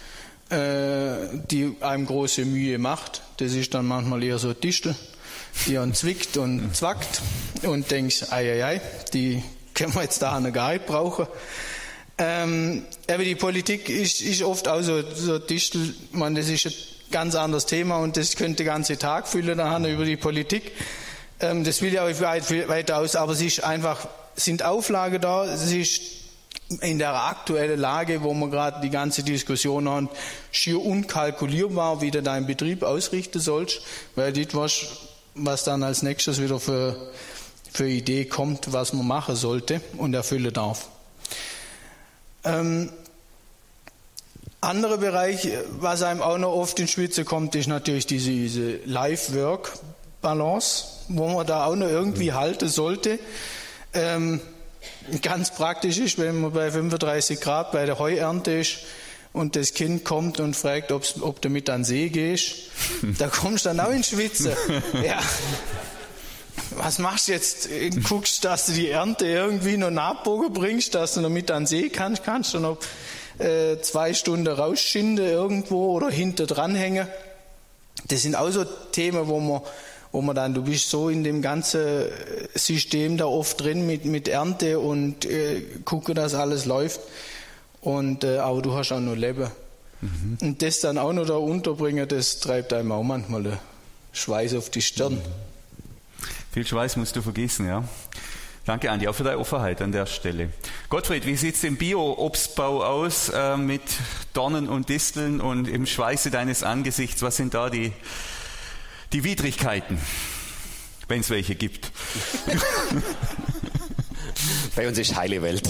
die einem große Mühe macht. Das ist dann manchmal eher so Distel, die einen zwickt und zwackt und denkst, ei, ei, ei, die können wir jetzt da noch gar nicht brauchen. Ähm, aber die Politik ist, ist oft auch so, so Distel, man, das ist ein ganz anderes Thema und das könnte den ganzen Tag füllen, da haben wir über die Politik. Ähm, das will ja auch weit, weit aus, aber es ist einfach, sind Auflagen da, es ist in der aktuellen Lage, wo wir gerade die ganze Diskussion haben, schier unkalkulierbar, wie du deinen Betrieb ausrichten sollst, weil das was, was dann als nächstes wieder für, für Idee kommt, was man machen sollte und erfüllen darf. Ähm, anderer Bereich, was einem auch noch oft in Schwitze kommt, ist natürlich diese, diese Life-Work-Balance, wo man da auch noch irgendwie halten sollte. Ähm, Ganz praktisch ist, wenn man bei fünfunddreißig Grad bei der Heuernte ist und das Kind kommt und fragt, ob du mit an den See gehst, da kommst du dann auch in Schwitzen. Ja. Was machst du jetzt? Guckst, dass du die Ernte irgendwie noch nachbogen bringst, dass du noch mit an den See kannst, kannst du noch äh, zwei Stunden rausschinden irgendwo oder hinter dranhängen. Das sind auch so Themen, wo man wo man dann, du bist so in dem ganzen System da oft drin mit, mit Ernte und äh, gucke, dass alles läuft. Und, äh, aber du hast auch noch Leben. Mhm. Und das dann auch noch da unterbringen, das treibt einem auch manchmal der Schweiß auf die Stirn. Mhm. Viel Schweiß musst du vergießen, ja. Danke, Andi, auch für deine Offenheit an der Stelle. Gottfried, wie sieht es im Bio-Obstbau aus äh, mit Dornen und Disteln und im Schweiße deines Angesichts? Was sind da die Die Widrigkeiten, wenn es welche gibt. Bei uns ist heile Welt.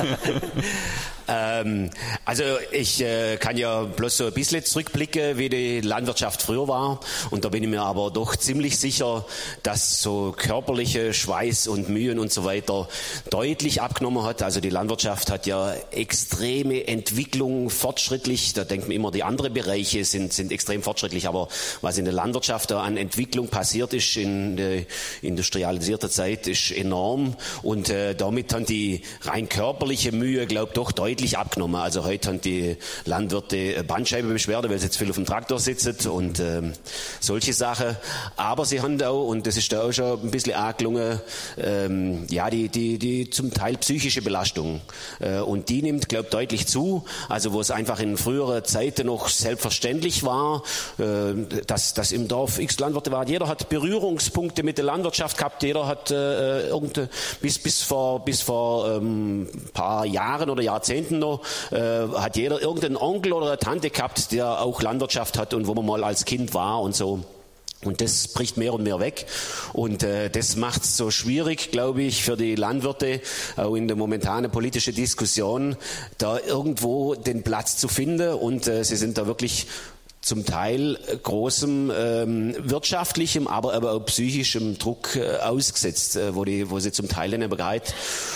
ähm, also ich äh, kann ja bloß so ein bisschen zurückblicken, wie die Landwirtschaft früher war. Und da bin ich mir aber doch ziemlich sicher, dass so körperliche Schweiß und Mühen und so weiter deutlich abgenommen hat. Also die Landwirtschaft hat ja extreme Entwicklung, fortschrittlich. Da denkt man immer, die anderen Bereiche sind, sind extrem fortschrittlich. Aber was in der Landwirtschaft da an Entwicklung passiert ist in der industrialisierten Zeit, ist enorm. Und äh, damit haben die rein körperliche Mühe, glaube ich, doch deutlich abgenommen. Also heute haben die Landwirte Bandscheibenbeschwerde, weil sie jetzt viel auf dem Traktor sitzen und ähm, solche Sachen. Aber sie haben auch, und das ist da auch schon ein bisschen angelungen, ähm, ja, die, die, die zum Teil psychische Belastung. Äh, und die nimmt, glaube ich, deutlich zu. Also wo es einfach in früheren Zeiten noch selbstverständlich war, äh, dass, dass im Dorf x Landwirte waren. Jeder hat Berührungspunkte mit der Landwirtschaft gehabt. Jeder hat äh, irgende, bis, bis vor, bis vor ähm, paar Jahren oder Jahrzehnten noch, äh, hat jeder irgendeinen Onkel oder eine Tante gehabt, der auch Landwirtschaft hat und wo man mal als Kind war und so. Und das bricht mehr und mehr weg. Und äh, das macht es so schwierig, glaube ich, für die Landwirte, auch in der momentanen politischen Diskussion, da irgendwo den Platz zu finden. Und äh, sie sind da wirklich zum Teil großem ähm, wirtschaftlichem, aber, aber auch psychischem Druck äh, ausgesetzt, äh, wo, die, wo sie zum Teil dann aber gerade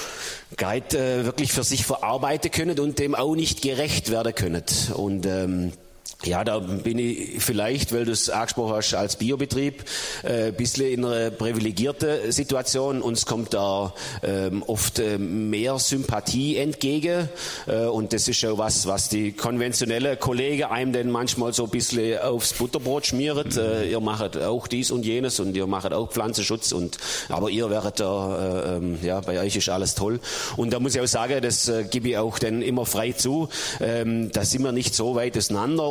gerade äh, wirklich für sich verarbeiten können und dem auch nicht gerecht werden können. Und ähm, ja, da bin ich vielleicht, weil du es angesprochen hast, als Biobetrieb äh, ein bisschen in einer privilegierten Situation. Uns kommt da ähm, oft äh, mehr Sympathie entgegen. Äh, und das ist ja was, was die konventionelle Kollegen einem dann manchmal so ein bisschen aufs Butterbrot schmiert. Äh, ihr macht auch dies und jenes und ihr macht auch Pflanzenschutz. Und, aber ihr wäret da, äh, ja, bei euch ist alles toll. Und da muss ich auch sagen, das äh, gebe ich auch dann immer frei zu. Ähm, da sind wir nicht so weit auseinander. Und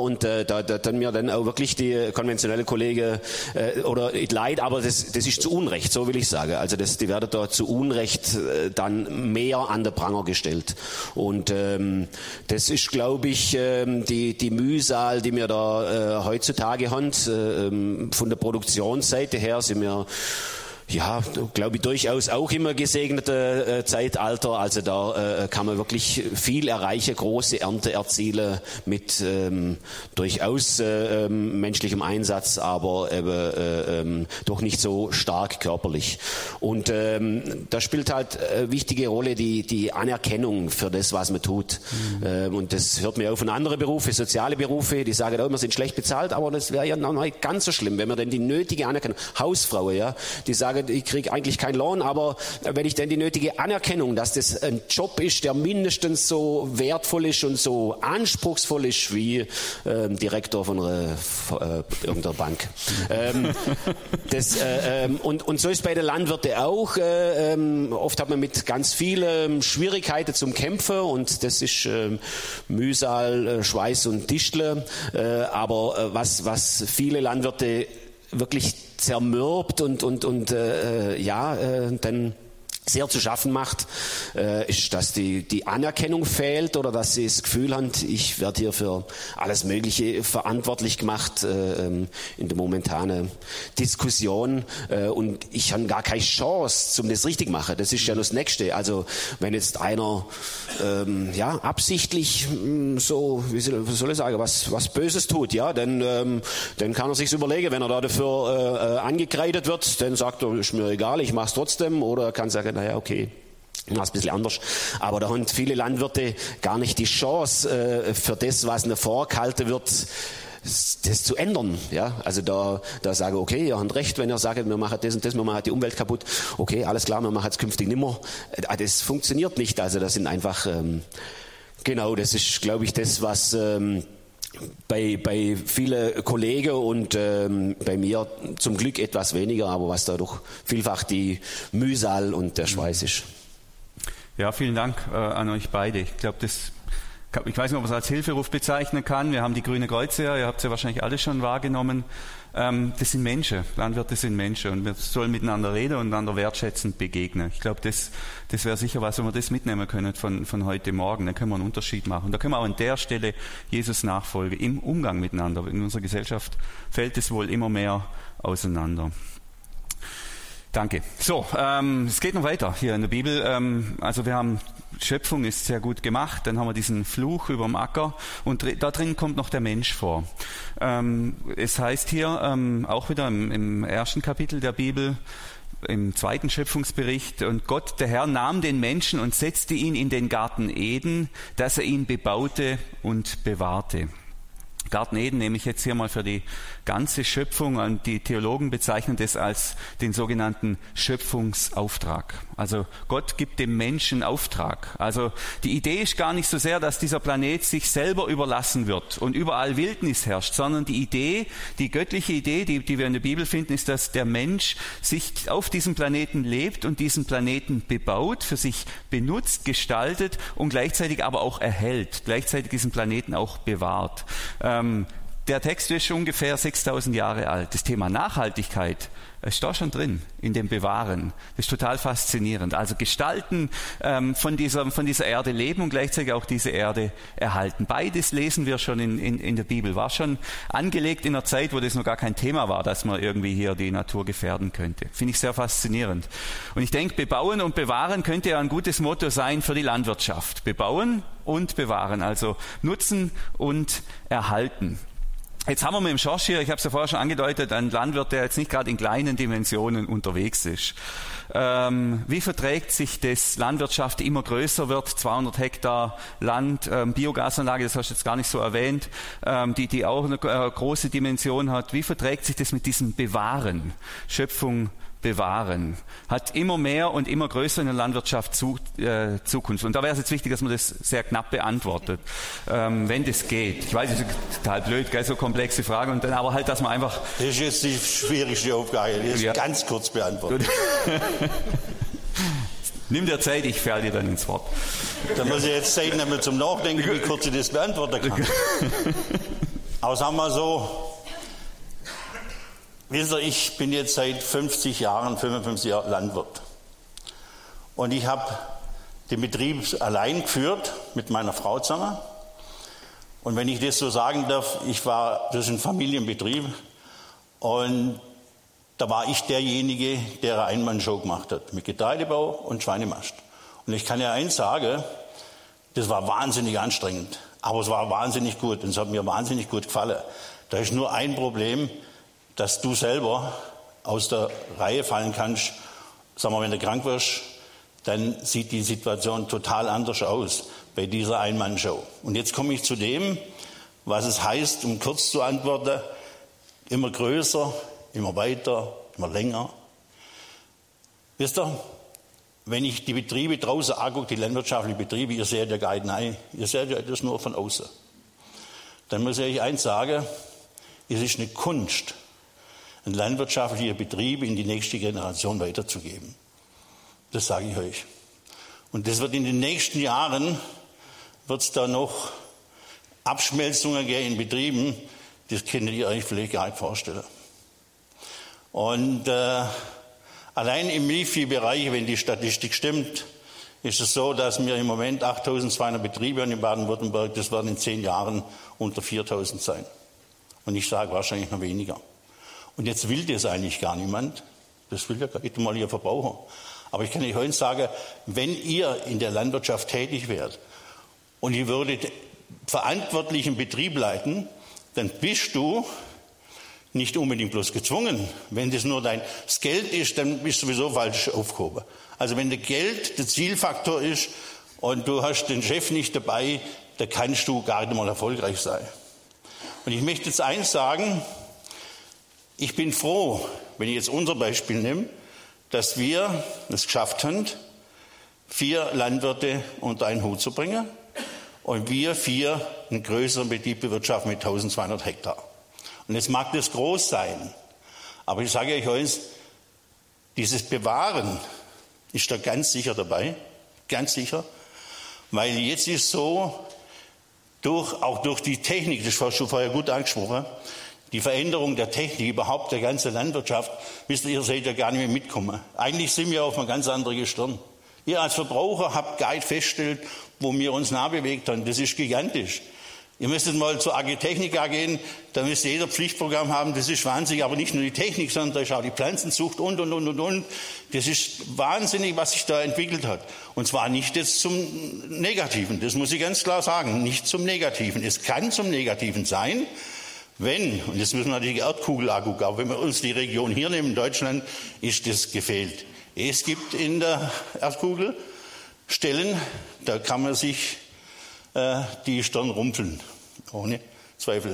und äh, da, da dann mir dann auch wirklich die konventionelle Kollege äh, oder leid, aber das, das ist zu Unrecht, so will ich sagen. Also das, die werden da zu Unrecht äh, dann mehr an den Pranger gestellt. Und ähm, das ist, glaube ich, ähm, die, die Mühsal, die wir da äh, heutzutage haben. Äh, von der Produktionsseite her sind wir ja, glaube ich, durchaus auch immer gesegnete äh, Zeitalter. Also da äh, kann man wirklich viel erreichen, große Ernte erzielen mit ähm, durchaus äh, ähm, menschlichem Einsatz, aber eben äh, ähm, doch nicht so stark körperlich. Und ähm, da spielt halt eine wichtige Rolle die, die Anerkennung für das, was man tut. Mhm. Ähm, und das hört man ja auch von anderen Berufen, soziale Berufe, die sagen, oh, wir sind schlecht bezahlt, aber das wäre ja noch nicht ganz so schlimm, wenn man denn die nötige Anerkennung, Hausfrauen, ja, die sagen, ich kriege eigentlich keinen Lohn, aber wenn ich denn die nötige Anerkennung, dass das ein Job ist, der mindestens so wertvoll ist und so anspruchsvoll ist wie ähm, Direktor von einer, äh, irgendeiner Bank. ähm, das, äh, ähm, und, und so ist bei den Landwirten auch. Äh, ähm, oft hat man mit ganz vielen Schwierigkeiten zum Kämpfen und das ist äh, Mühsal, äh, Schweiß und Disteln. Äh, aber äh, was, was viele Landwirte wirklich zermürbt und und und äh, ja äh, dann sehr zu schaffen macht, äh, ist, dass die die Anerkennung fehlt oder dass sie das Gefühl haben, ich werde hier für alles Mögliche verantwortlich gemacht äh, in der momentanen Diskussion äh, und ich habe gar keine Chance, um das richtig zu machen. Das ist ja das Nächste. Also wenn jetzt einer ähm, ja absichtlich mh, so, wie soll, wie soll ich sagen, was was Böses tut, ja, dann ähm, dann kann er sich's überlegen, wenn er da dafür äh, angekreidet wird, dann sagt er, ist mir egal, ich mach's trotzdem, oder er kann sagen, naja, okay, mach's ein bisschen anders. Aber da haben viele Landwirte gar nicht die Chance, äh, für das, was ihnen vorgehalten wird, das zu ändern, ja, also da, da sage ich, okay, ihr habt recht, wenn ihr sagt, wir machen das und das, wir machen die Umwelt kaputt, okay, alles klar, wir machen es künftig nimmer. Das funktioniert nicht, also das sind einfach, ähm, genau, das ist, glaube ich, das, was ähm, bei, bei vielen Kollegen und ähm, bei mir zum Glück etwas weniger, aber was da doch vielfach die Mühsal und der Schweiß ist. Ja, vielen Dank äh, an euch beide. Ich glaube, das, ich weiß nicht, ob man es als Hilferuf bezeichnen kann. Wir haben die Grüne Kreuze, ja, ihr habt es ja wahrscheinlich alle schon wahrgenommen. Ähm, das sind Menschen, Landwirte sind Menschen und wir sollen miteinander reden und einander wertschätzend begegnen. Ich glaube, das, das wäre sicher was, wenn wir das mitnehmen können von, von heute Morgen. Dann können wir einen Unterschied machen. Und da können wir auch an der Stelle Jesus nachfolgen, im Umgang miteinander. In unserer Gesellschaft fällt es wohl immer mehr auseinander. Danke. So, ähm, es geht noch weiter hier in der Bibel. Ähm, also wir haben, Schöpfung ist sehr gut gemacht, dann haben wir diesen Fluch über dem Acker und da drin kommt noch der Mensch vor. Ähm, es heißt hier, ähm, auch wieder im, im ersten Kapitel der Bibel, im zweiten Schöpfungsbericht, und Gott, der Herr, nahm den Menschen und setzte ihn in den Garten Eden, dass er ihn bebaute und bewahrte. Garten Eden nehme ich jetzt hier mal für die ganze Schöpfung, und die Theologen bezeichnen das als den sogenannten Schöpfungsauftrag. Also Gott gibt dem Menschen Auftrag. Also die Idee ist gar nicht so sehr, dass dieser Planet sich selber überlassen wird und überall Wildnis herrscht, sondern die Idee, die göttliche Idee, die, die wir in der Bibel finden, ist, dass der Mensch sich auf diesem Planeten lebt und diesen Planeten bebaut, für sich benutzt, gestaltet und gleichzeitig aber auch erhält, gleichzeitig diesen Planeten auch bewahrt. Ähm, der Text ist ungefähr sechstausend Jahre alt. Das Thema Nachhaltigkeit ist da schon drin, in dem Bewahren. Das ist total faszinierend. Also gestalten, ähm, von dieser, von dieser Erde leben und gleichzeitig auch diese Erde erhalten. Beides lesen wir schon in, in, in der Bibel. War schon angelegt in einer Zeit, wo das noch gar kein Thema war, dass man irgendwie hier die Natur gefährden könnte. Finde ich sehr faszinierend. Und ich denke, bebauen und bewahren könnte ja ein gutes Motto sein für die Landwirtschaft. Bebauen und bewahren, also nutzen und erhalten. Jetzt haben wir mit dem Schorsch hier, ich habe es ja vorher schon angedeutet, einen Landwirt, der jetzt nicht gerade in kleinen Dimensionen unterwegs ist. Ähm, wie verträgt sich das, Landwirtschaft, die immer größer wird, zweihundert Hektar Land, ähm, Biogasanlage, das hast du jetzt gar nicht so erwähnt, ähm, die, die auch eine äh, große Dimension hat. Wie verträgt sich das mit diesem Bewahren, Schöpfung bewahren? Hat immer mehr und immer größer in der Landwirtschaft zu, äh, Zukunft. Und da wäre es jetzt wichtig, dass man das sehr knapp beantwortet, ähm, wenn das geht. Ich weiß, das ist total blöd, gell, so komplexe Frage, und dann aber halt, dass man einfach... Das ist jetzt die schwierigste Aufgabe, die ist ja ganz kurz beantwortet. Nimm dir Zeit, ich falle dir dann ins Wort. Da muss ich jetzt Zeit nehmen zum Nachdenken, wie kurz ich das beantworten kann. Aber Aber sagen wir so, wisst ihr, ich bin jetzt seit fünfzig Jahren, fünfundfünfzig Jahren Landwirt. Und ich habe den Betrieb allein geführt mit meiner Frau zusammen. Und wenn ich das so sagen darf, ich war, das ist ein Familienbetrieb und da war ich derjenige, der eine Einmann-Show gemacht hat mit Getreidebau und Schweinemast. Und ich kann ja eins sagen, das war wahnsinnig anstrengend, aber es war wahnsinnig gut und es hat mir wahnsinnig gut gefallen. Da ist nur ein Problem, dass du selber aus der Reihe fallen kannst. Sagen wir, wenn du krank wirst, dann sieht die Situation total anders aus bei dieser Ein-Mann-Show. Und jetzt komme ich zu dem, was es heißt, um kurz zu antworten, immer größer, immer weiter, immer länger. Wisst ihr, wenn ich die Betriebe draußen angucke, die landwirtschaftlichen Betriebe, ihr seht ja gar nicht rein, ihr seht ja das nur von außen. Dann muss ich euch eins sagen, es ist eine Kunst, einen landwirtschaftlichen Betrieb in die nächste Generation weiterzugeben. Das sage ich euch. Und das wird in den nächsten Jahren, wird es da noch Abschmelzungen geben in Betrieben, das könnt ihr euch vielleicht gar nicht vorstellen. Und äh, allein im Milchviehbereich, wenn die Statistik stimmt, ist es so, dass wir im Moment achttausendzweihundert Betriebe haben in Baden-Württemberg, das werden in zehn Jahren unter viertausend sein. Und ich sage wahrscheinlich noch weniger. Und jetzt will das eigentlich gar niemand. Das will ja gar nicht mal Ihr Verbraucher. Aber ich kann euch heute sagen, wenn ihr in der Landwirtschaft tätig wärt und ihr würdet verantwortlichen Betrieb leiten, dann bist du nicht unbedingt bloß gezwungen. Wenn das nur dein das Geld ist, dann bist du sowieso falsch aufgehoben. Also wenn das Geld der Zielfaktor ist und du hast den Chef nicht dabei, dann kannst du gar nicht mal erfolgreich sein. Und ich möchte jetzt eins sagen, ich bin froh, wenn ich jetzt unser Beispiel nehme, dass wir es geschafft haben, vier Landwirte unter einen Hut zu bringen und wir vier einen größeren Betrieb bewirtschaften mit eintausendzweihundert Hektar. Und jetzt mag das groß sein, aber ich sage euch eins, dieses Bewahren ist da ganz sicher dabei, ganz sicher, weil jetzt ist so, durch, auch durch die Technik, das war schon vorher gut angesprochen, die Veränderung der Technik, überhaupt der ganzen Landwirtschaft, wisst ihr, ihr seid ja gar nicht mehr mitkommen. Eigentlich sind wir auf einem ganz anderen Gestirn. Ihr als Verbraucher habt gar nicht festgestellt, wo wir uns nah bewegt haben. Das ist gigantisch. Ihr müsstet mal zur Agritechnica gehen, da müsste jeder Pflichtprogramm haben, das ist wahnsinnig, aber nicht nur die Technik, sondern da ist auch die Pflanzenzucht und, und, und, und, und. Das ist wahnsinnig, was sich da entwickelt hat. Und zwar nicht jetzt zum Negativen, das muss ich ganz klar sagen, nicht zum Negativen. Es kann zum Negativen sein, wenn, und jetzt müssen wir natürlich die Erdkugel angucken, aber wenn wir uns die Region hier nehmen, Deutschland, ist das gefehlt. Es gibt in der Erdkugel Stellen, da kann man sich äh, die Stirn rumpeln, ohne Zweifel.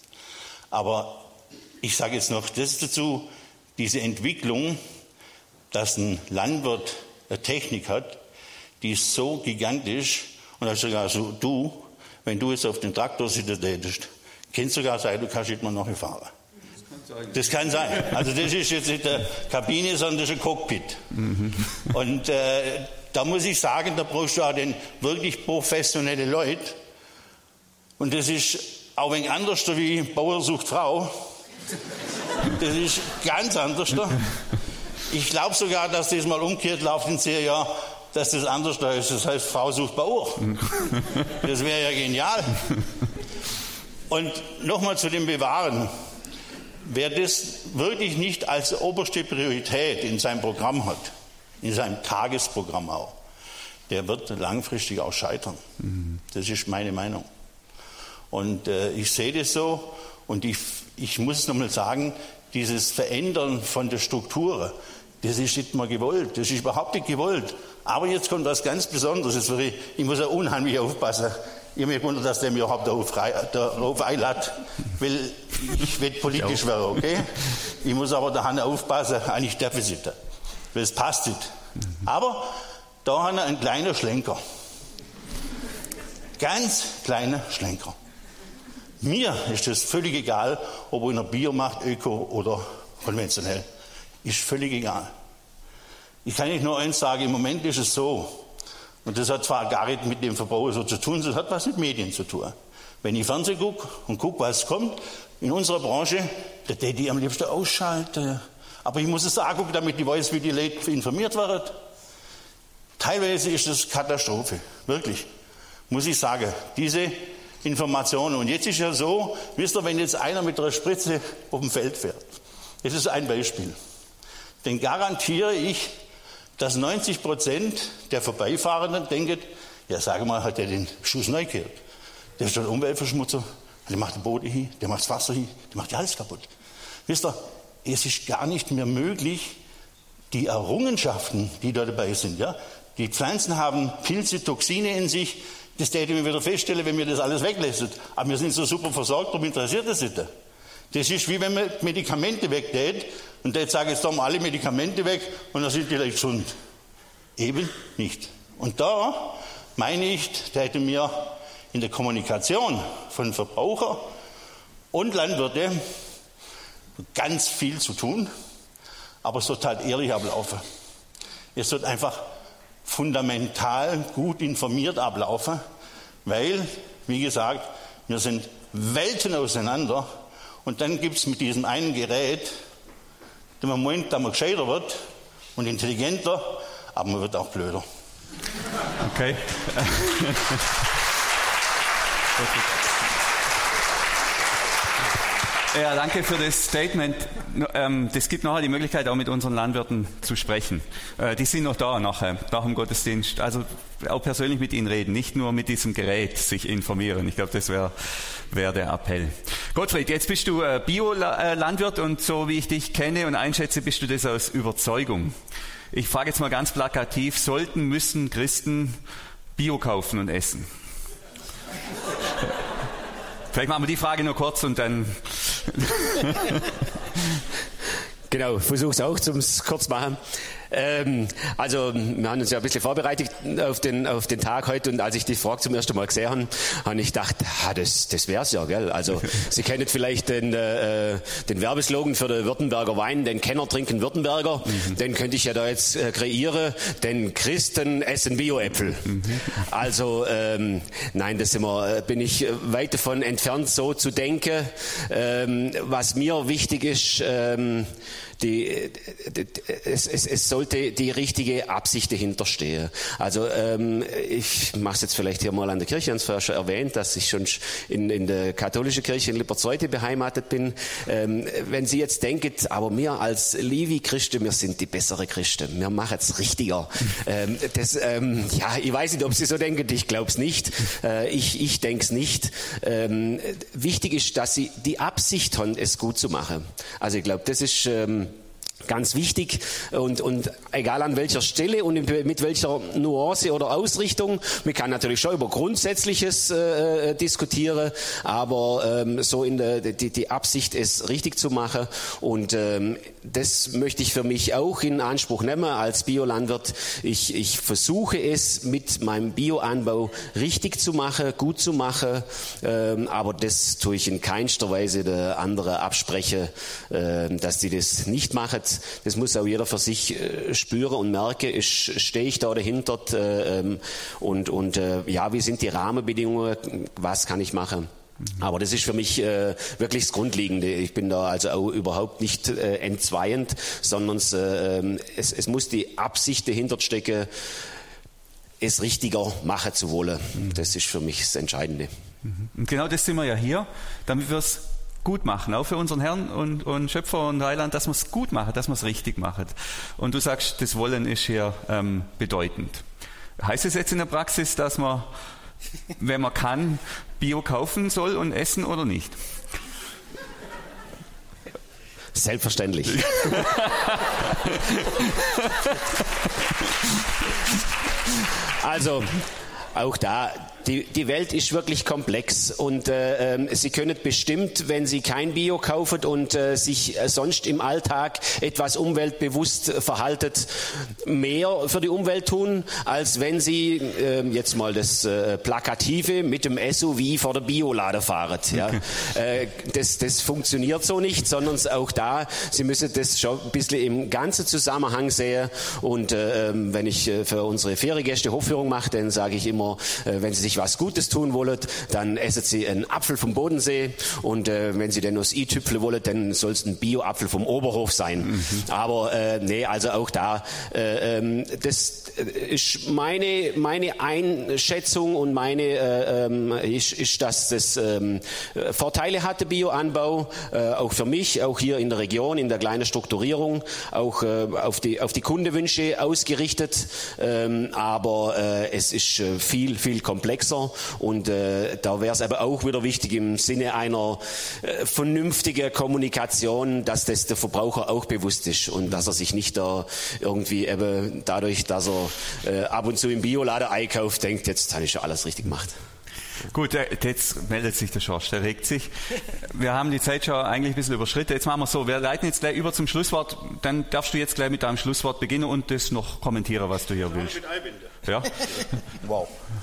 Aber ich sage jetzt noch das dazu, diese Entwicklung, dass ein Landwirt eine Technik hat, die ist so gigantisch, und das ist sogar so, du, wenn du jetzt auf den Traktor sitzen tätest, kannst sogar sein, du kannst nicht mal noch fahren. Das kann sein. Also das ist jetzt nicht eine Kabine, sondern das ist ein Cockpit. Mhm. Und äh, da muss ich sagen, da brauchst du auch den wirklich professionelle Leute. Und das ist auch ein wenig anders wie Bauer sucht Frau. Das ist ganz anders. Ich glaube sogar, dass das mal umgekehrt läuft in zehn Jahren, dass das anders ist. Das heißt, Frau sucht Bauer. Das wäre ja genial. Und nochmal zu dem Bewahren. Wer das wirklich nicht als oberste Priorität in seinem Programm hat, in seinem Tagesprogramm auch, der wird langfristig auch scheitern. Mhm. Das ist meine Meinung. Und äh, ich sehe das so, und ich, ich muss nochmal sagen, dieses Verändern von der Struktur, das ist nicht mal gewollt, das ist überhaupt nicht gewollt. Aber jetzt kommt was ganz Besonderes, jetzt ich, ich muss ja unheimlich aufpassen. Ich habe mich gewundert, dass der mir überhaupt darauf einlädt, weil ich will politisch werden, okay? Ich muss aber daheim aufpassen, eigentlich darf ich nicht, weil es passt nicht. Aber da haben wir einen kleinen Schlenker. Ganz kleiner Schlenker. Mir ist es völlig egal, ob einer Bier macht, Öko oder konventionell. Ist völlig egal. Ich kann nicht nur eins sagen, im Moment ist es so, und das hat zwar gar nicht mit dem Verbraucher so zu tun, das hat was mit Medien zu tun. Wenn ich Fernsehen gucke und gucke, was kommt, in unserer Branche, da täte ich am liebsten ausschalten. Aber ich muss es auch gucken, damit ich weiß, wie die Leute informiert werden. Teilweise ist das Katastrophe, wirklich, muss ich sagen, diese Informationen. Und jetzt ist ja so, wisst ihr, wenn jetzt einer mit einer Spritze auf dem Feld fährt, das ist ein Beispiel, dann garantiere ich, dass neunzig Prozent der Vorbeifahrenden denken, ja, sag mal, hat der den Schuss neu gehört. Der ist doch ein Umweltverschmutzer, der macht den Boden hin, der macht das Wasser hin, der macht ja alles kaputt. Wisst ihr, es ist gar nicht mehr möglich, die Errungenschaften, die da dabei sind, ja, die Pflanzen haben Pilze, Toxine in sich, das täte ich wieder feststellen, wenn wir das alles weglassen. Aber wir sind so super versorgt, darum interessiert das nicht. Das ist wie wenn man Medikamente wegtät und jetzt sagen, jetzt haben alle Medikamente weg und dann sind die Leute gesund. Eben nicht. Und da meine ich, da hätten wir in der Kommunikation von Verbraucher und Landwirte ganz viel zu tun, aber es wird halt ehrlich ablaufen. Es wird einfach fundamental gut informiert ablaufen, weil, wie gesagt, wir sind Welten auseinander und dann gibt es mit diesem einen Gerät den Moment, dass man gescheiter wird und intelligenter, aber man wird auch blöder. Okay. Ja, danke für das Statement. Das gibt nachher die Möglichkeit, auch mit unseren Landwirten zu sprechen. Die sind noch da nachher, nach dem Gottesdienst. Also auch persönlich mit ihnen reden, nicht nur mit diesem Gerät sich informieren. Ich glaube, das wäre wär der Appell. Gottfried, jetzt bist du Bio-Landwirt und so wie ich dich kenne und einschätze, bist du das aus Überzeugung. Ich frage jetzt mal ganz plakativ, sollten, müssen Christen Bio kaufen und essen? Vielleicht machen wir die Frage nur kurz und dann... Genau, versuch's auch zum kurz machen. Ähm, also wir haben uns ja ein bisschen vorbereitet auf den auf den Tag heute und als ich die Frage zum ersten Mal gesehen habe, habe ich gedacht, ah, das das wär's ja, gell? Also Sie kennen vielleicht den äh, den Werbeslogan für den Württemberger Wein, den Kenner trinken Württemberger, mhm. den könnte ich ja da jetzt äh, kreieren, denn Christen essen Bio-Äpfel. Mhm. Also ähm, nein, das sind wir, bin ich weit davon entfernt, so zu denken. Ähm, was mir wichtig ist, ähm, die, die, es, es, es sollte die richtige Absicht dahinter stehen. Also ähm, ich mache es jetzt vielleicht hier mal an der Kirche, ich habe es vorher schon erwähnt, dass ich schon in, in der katholischen Kirche in Lippertz-Reute beheimatet bin. Ähm, wenn Sie jetzt denken, aber wir als Livi-Christen, wir sind die bessere Christen, wir machen es richtiger. ähm, das, ähm, ja, ich weiß nicht, ob Sie so denken, ich glaube es nicht. Äh, ich ich denke es nicht. Ähm, wichtig ist, dass Sie die Absicht haben, es gut zu machen. Also ich glaube, das ist... Ähm, Ganz wichtig und, und egal an welcher Stelle und mit welcher Nuance oder Ausrichtung. Man kann natürlich schon über Grundsätzliches äh, diskutieren, aber ähm, so in der die, die Absicht, es richtig zu machen. Und ähm, das möchte ich für mich auch in Anspruch nehmen als Biolandwirt. Ich, ich versuche es mit meinem Bioanbau richtig zu machen, gut zu machen, ähm, aber das tue ich in keinster Weise der andere absprechen, äh, dass die das nicht machen. Das muss auch jeder für sich äh, spüren und merken, ich, stehe ich da dahinter äh, und, und äh, ja, wie sind die Rahmenbedingungen, was kann ich machen? Mhm. Aber das ist für mich äh, wirklich das Grundlegende. Ich bin da also auch überhaupt nicht äh, entzweiend, sondern äh, es, es muss die Absicht dahinter stecken, es richtiger machen zu wollen. Mhm. Das ist für mich das Entscheidende. Mhm. Und genau das sind wir ja hier, damit wir es gut machen, auch für unseren Herrn und, und Schöpfer und Heiland, dass wir es gut machen, dass wir es richtig machen. Und du sagst, das Wollen ist hier ähm, bedeutend. Heißt es jetzt in der Praxis, dass man, wenn man kann, Bio kaufen soll und essen oder nicht? Selbstverständlich. Also, auch da, die, die Welt ist wirklich komplex und äh, äh, Sie können bestimmt, wenn Sie kein Bio kaufen und äh, sich äh, sonst im Alltag etwas umweltbewusst verhaltet, mehr für die Umwelt tun, als wenn Sie äh, jetzt mal das äh, Plakative mit dem S U V vor der Biolader fahren. Ja? äh, das, das funktioniert so nicht, sondern auch da, Sie müssen das schon ein bisschen im ganzen Zusammenhang sehen und äh, wenn ich äh, für unsere Feriengäste Hofführung mache, dann sage ich immer, immer, äh, wenn Sie sich was Gutes tun wollen, dann essen Sie einen Apfel vom Bodensee und äh, wenn Sie den aus i-Tüpfle wollen, dann soll es ein Bio-Apfel vom Oberhof sein. Mhm. Aber äh, nee, also auch da, äh, ähm, das ist meine, meine Einschätzung und meine äh, ähm, ist, ist, dass das ähm, Vorteile hat, der Bioanbau, äh, auch für mich, auch hier in der Region, in der kleinen Strukturierung, auch äh, auf die auf die Kundewünsche ausgerichtet, ähm, aber äh, es ist äh, viel, viel komplexer und äh, da wäre es aber auch wieder wichtig im Sinne einer äh, vernünftigen Kommunikation, dass das der Verbraucher auch bewusst ist und dass er sich nicht da irgendwie eben dadurch, dass er äh, ab und zu im Bioladen einkauft, denkt, jetzt habe ich schon alles richtig gemacht. Gut, jetzt meldet sich der Schorsch, der regt sich. Wir haben die Zeit schon eigentlich ein bisschen überschritten. Jetzt machen wir so, wir leiten jetzt gleich über zum Schlusswort. Dann darfst du jetzt gleich mit deinem Schlusswort beginnen und das noch kommentieren, was du hier willst. Ja. Wow.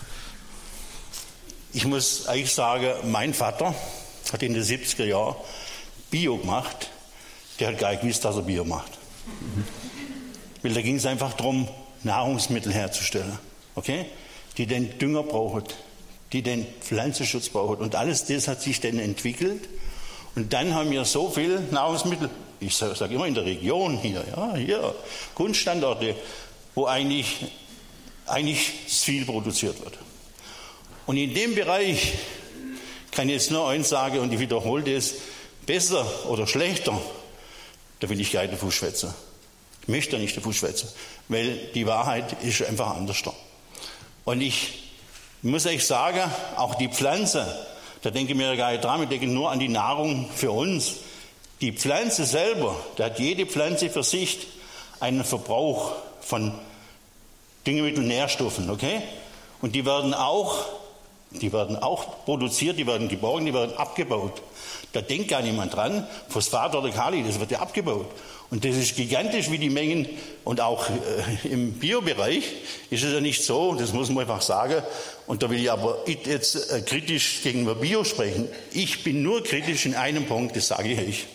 Ich muss eigentlich sagen, mein Vater hat in den siebziger Jahren Bio gemacht. Der hat gar nicht gewusst, dass er Bio macht. Mhm. Weil da ging es einfach darum, Nahrungsmittel herzustellen, okay? Die den Dünger brauchen, die den Pflanzenschutz brauchen. Und alles das hat sich dann entwickelt. Und dann haben wir so viel Nahrungsmittel, ich sage sag immer in der Region hier, ja, hier, Grundstandorte, wo eigentlich, eigentlich viel produziert wird. Und in dem Bereich kann ich jetzt nur eins sagen, und ich wiederhole das, besser oder schlechter, da will ich gar nicht der Fußschwätzer. Ich möchte nicht der Fußschwätzer, weil die Wahrheit ist einfach anders da. Und ich Ich muss euch sagen, auch die Pflanze, da denke ich mir gar nicht dran, ich denke nur an die Nahrung für uns. Die Pflanze selber, da hat jede Pflanze für sich einen Verbrauch von Düngemitteln, Nährstoffen, okay? Und die werden auch, die werden auch produziert, die werden geborgen, die werden abgebaut. Da denkt gar niemand dran, Phosphat oder Kali, das wird ja abgebaut. Und das ist gigantisch, wie die Mengen, und auch äh, im Biobereich ist es ja nicht so, das muss man einfach sagen, und da will ich aber jetzt äh, kritisch gegenüber Bio sprechen. Ich bin nur kritisch in einem Punkt, das sage ich euch.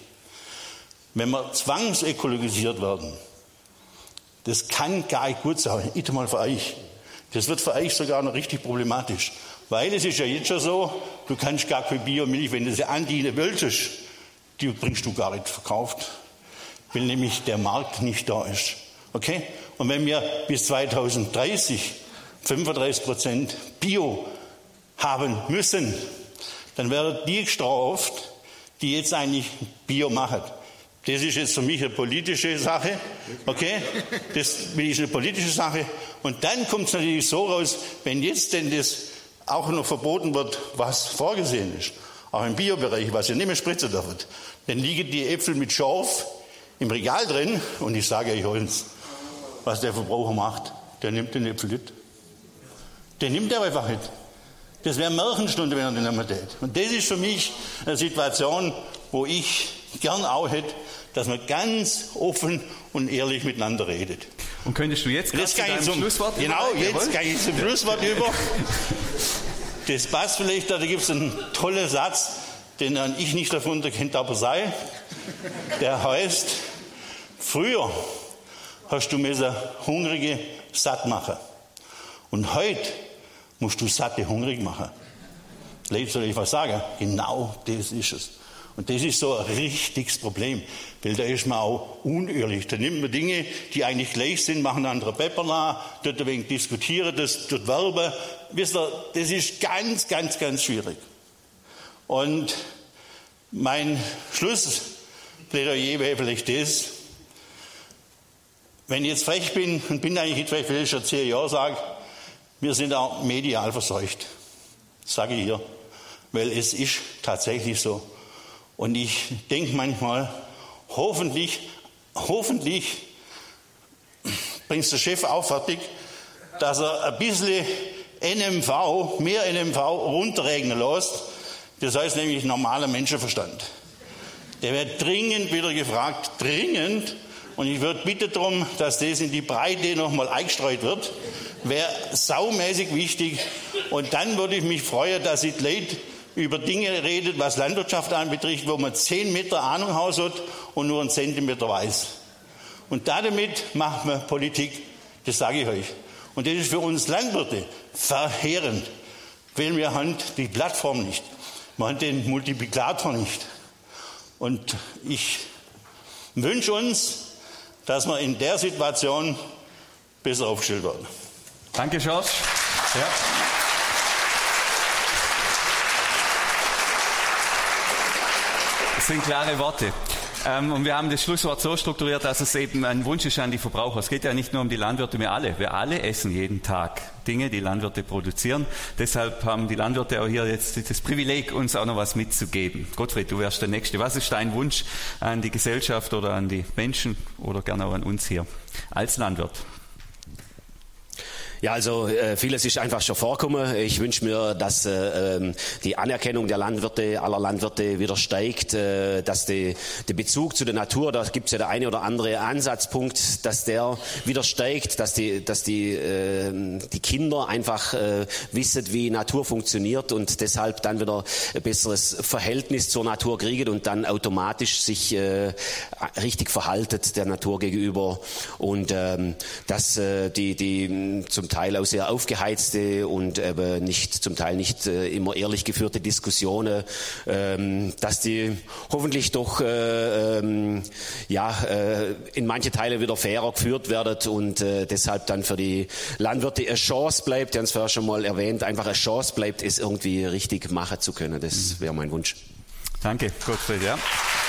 Wenn wir zwangsökologisiert werden, das kann gar nicht gut sein, nicht einmal für euch. Das wird für euch sogar noch richtig problematisch. Weil es ist ja jetzt schon so, du kannst gar keine Biomilch, wenn du sie andienen wolltest, die bringst du gar nicht verkauft. Weil nämlich der Markt nicht da ist. Okay? Und wenn wir bis zweitausenddreißig fünfunddreißig Prozent Bio haben müssen, dann werden die gestraft, die jetzt eigentlich Bio machen. Das ist jetzt für mich eine politische Sache. Okay? Das ist eine politische Sache. Und dann kommt es natürlich so raus, wenn jetzt denn das auch noch verboten wird, was vorgesehen ist, auch im Biobereich, was ja nicht mehr spritzen darf, dann liegen die Äpfel mit Schorf im Regal drin, und ich sage euch eins, was der Verbraucher macht, der nimmt den Äpfel nicht. Der nimmt er einfach nicht. Das wäre eine Märchenstunde, wenn er den nicht mehr tät. Und das ist für mich eine Situation, wo ich gern auch hätte, dass man ganz offen und ehrlich miteinander redet. Und könntest du jetzt das zu deinem zum, Schlusswort Genau, über? jetzt Jawohl. kann ich zum Schlusswort über. Das passt vielleicht, da gibt es einen tollen Satz, den ich nicht erfunden kennt, aber sei. Der heißt, früher hast du müssen Hungrige satt machen. Und heute musst du Satte hungrig machen. Leute, soll ich was sagen? Genau das ist es. Und das ist so ein richtiges Problem, weil da ist man auch unehrlich. Da nimmt man Dinge, die eigentlich gleich sind, machen andere Pepper nach, dort ein wenig diskutieren, das dort werben. Wisst ihr, das ist ganz, ganz, ganz schwierig. Und mein Schlussplädoyer wäre vielleicht das, wenn ich jetzt frech bin, und bin eigentlich nicht frech, weil ich schon zehn Jahre sage, wir sind auch medial verseucht. Das sage ich hier. Weil es ist tatsächlich so. Und ich denke manchmal, hoffentlich, hoffentlich bringt der Chef auch fertig, dass er ein bisschen N M V, mehr N M V runterregnen lässt. Das heißt nämlich normaler Menschenverstand. Der wird dringend wieder gefragt, dringend. Und ich würde bitten darum, dass das in die Breite nochmal eingestreut wird. Wäre saumäßig wichtig. Und dann würde ich mich freuen, dass die Leute über Dinge redet, was Landwirtschaft anbetrifft, wo man zehn Meter Ahnung hat und nur einen Zentimeter weiß. Und damit macht man Politik, das sage ich euch. Und das ist für uns Landwirte verheerend, weil wir haben die Plattform nicht, wir haben den Multiplikator nicht. Und ich wünsche uns, dass wir in der Situation besser aufgestellt werden. Danke, George. Ja. Das sind klare Worte. Ähm, und wir haben das Schlusswort so strukturiert, dass es eben ein Wunsch ist an die Verbraucher. Es geht ja nicht nur um die Landwirte, wir alle. Wir alle essen jeden Tag Dinge, die Landwirte produzieren. Deshalb haben die Landwirte auch hier jetzt das Privileg, uns auch noch was mitzugeben. Gottfried, du wärst der Nächste. Was ist dein Wunsch an die Gesellschaft oder an die Menschen oder gerne auch an uns hier als Landwirt? Ja, also äh, vieles ist einfach schon vorgekommen. Ich wünsche mir, dass äh, ähm, die Anerkennung der Landwirte, aller Landwirte wieder steigt, äh, dass die, der Bezug zu der Natur, da gibt es ja der eine oder andere Ansatzpunkt, dass der wieder steigt, dass die, dass die, äh, die Kinder einfach äh, wissen, wie Natur funktioniert und deshalb dann wieder ein besseres Verhältnis zur Natur kriegen und dann automatisch sich äh, richtig verhaltet der Natur gegenüber und ähm, dass äh, die, die zum Teil auch sehr aufgeheizte und eben nicht, zum Teil nicht äh, immer ehrlich geführte Diskussionen, ähm, dass die hoffentlich doch äh, ähm, ja, äh, in manche Teile wieder fairer geführt werden und äh, deshalb dann für die Landwirte eine Chance bleibt, die haben es vorher schon mal erwähnt, einfach eine Chance bleibt, es irgendwie richtig machen zu können. Das wäre mein Wunsch. Danke, Gottfried. Ja.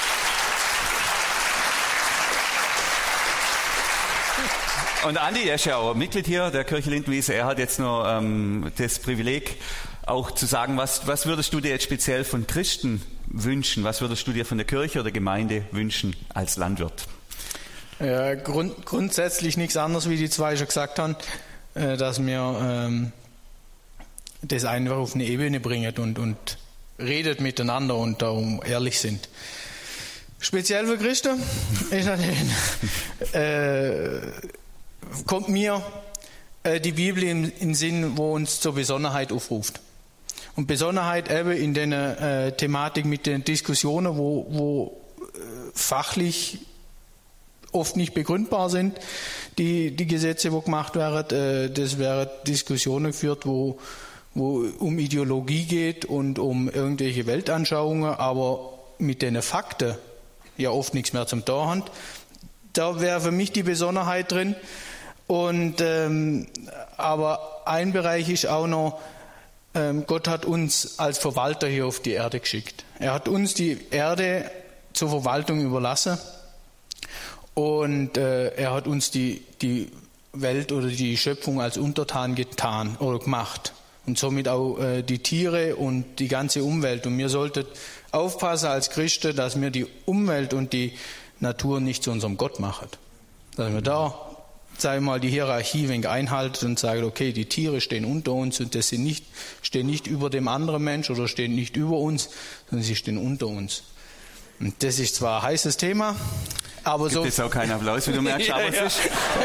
Und Andi, er ist ja auch Mitglied hier der Kirche Lindenwiese. Er hat jetzt nur ähm, das Privileg, auch zu sagen, was, was würdest du dir jetzt speziell von Christen wünschen? Was würdest du dir von der Kirche oder Gemeinde wünschen als Landwirt? Ja, grund, grundsätzlich nichts anderes, wie die zwei schon gesagt haben, äh, dass wir ähm, das einfach auf eine Ebene bringen und, und redet miteinander und darum ehrlich sind. Speziell für Christen ist natürlich, äh, kommt mir äh, die Bibel in, in den Sinn, wo uns zur Besonnenheit aufruft. Und Besonnenheit eben in der äh, Thematik mit den Diskussionen, wo, wo äh, fachlich oft nicht begründbar sind, die, die Gesetze, wo gemacht werden. Äh, das wären Diskussionen geführt, wo, wo um Ideologie geht und um irgendwelche Weltanschauungen, aber mit den Fakten ja oft nichts mehr zum Tor haben. Da wäre für mich die Besonnenheit drin. Und, ähm, aber ein Bereich ist auch noch, ähm, Gott hat uns als Verwalter hier auf die Erde geschickt. Er hat uns die Erde zur Verwaltung überlassen und äh, er hat uns die, die Welt oder die Schöpfung als Untertan getan oder gemacht und somit auch äh, die Tiere und die ganze Umwelt. Und wir sollten aufpassen als Christen, dass wir die Umwelt und die Natur nicht zu unserem Gott machen. Dass wir da, sagen wir mal, die Hierarchie ein wenig einhalten und sagen, okay, die Tiere stehen unter uns und das sind nicht, stehen nicht über dem anderen Mensch oder stehen nicht über uns, sondern sie stehen unter uns. Und das ist zwar ein heißes Thema, aber Gibt so... jetzt auch keinen Applaus, wie du merkst, ja, aber ja. es ist...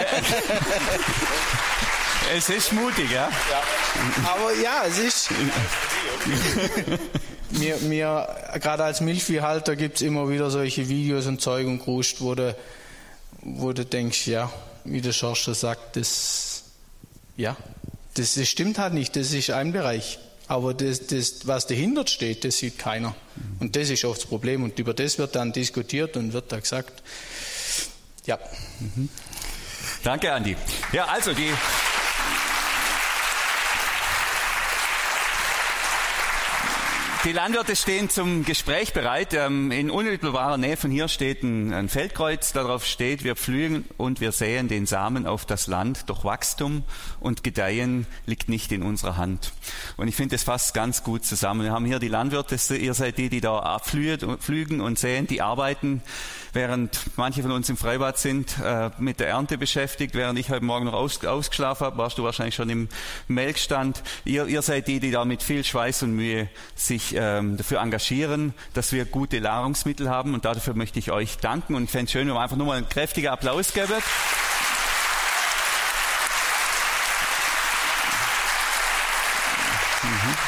Es ist mutig, ja? Ja. Aber ja, es ist... mir, mir gerade als Milchviehhalter gibt es immer wieder solche Videos und Zeug und Krust, wo du, wo du denkst, ja, wie der Schorsch sagt, das, ja, das, das stimmt halt nicht, das ist ein Bereich. Aber das, das, was dahinter steht, das sieht keiner. Und das ist oft das Problem. Und über das wird dann diskutiert und wird da gesagt, ja. Mhm. Danke, Andi. Ja, also die... Die Landwirte stehen zum Gespräch bereit. In unmittelbarer Nähe von hier steht ein Feldkreuz. Darauf steht, wir pflügen und wir säen den Samen auf das Land. Doch Wachstum und Gedeihen liegt nicht in unserer Hand. Und ich finde, das fasst ganz gut zusammen. Wir haben hier die Landwirte, ihr seid die, die da pflügen und säen, die arbeiten, während manche von uns im Freibad sind, äh, mit der Ernte beschäftigt. Während ich heute Morgen noch aus, ausgeschlafen habe, warst du wahrscheinlich schon im Melkstand. Ihr, ihr seid die, die da mit viel Schweiß und Mühe sich ähm, dafür engagieren, dass wir gute Nahrungsmittel haben. Und dafür möchte ich euch danken. Und ich fände es schön, wenn wir einfach nur mal einen kräftigen Applaus geben. Mhm.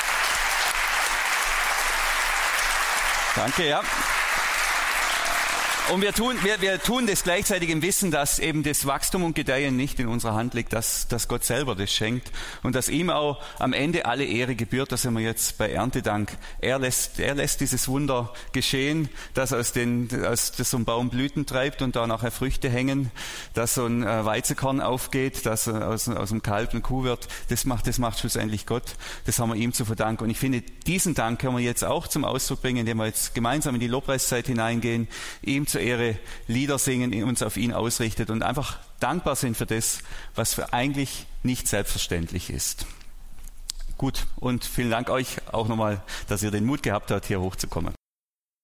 Danke, ja. Und wir tun, wir, wir tun das gleichzeitig im Wissen, dass eben das Wachstum und Gedeihen nicht in unserer Hand liegt, dass, dass Gott selber das schenkt und dass ihm auch am Ende alle Ehre gebührt. Da sind wir jetzt bei Erntedank. Er lässt, er lässt dieses Wunder geschehen, dass aus den, aus, dass so ein Baum Blüten treibt und da nachher Früchte hängen, dass so ein Weizenkorn aufgeht, dass aus, aus dem Kalb eine Kuh wird. Das macht, das macht schlussendlich Gott. Das haben wir ihm zu verdanken. Und ich finde, diesen Dank können wir jetzt auch zum Ausdruck bringen, indem wir jetzt gemeinsam in die Lobpreiszeit hineingehen, ihm zur Ehre Lieder singen, uns auf ihn ausrichtet und einfach dankbar sind für das, was für eigentlich nicht selbstverständlich ist. Gut, und vielen Dank euch auch nochmal, dass ihr den Mut gehabt habt, hier hochzukommen.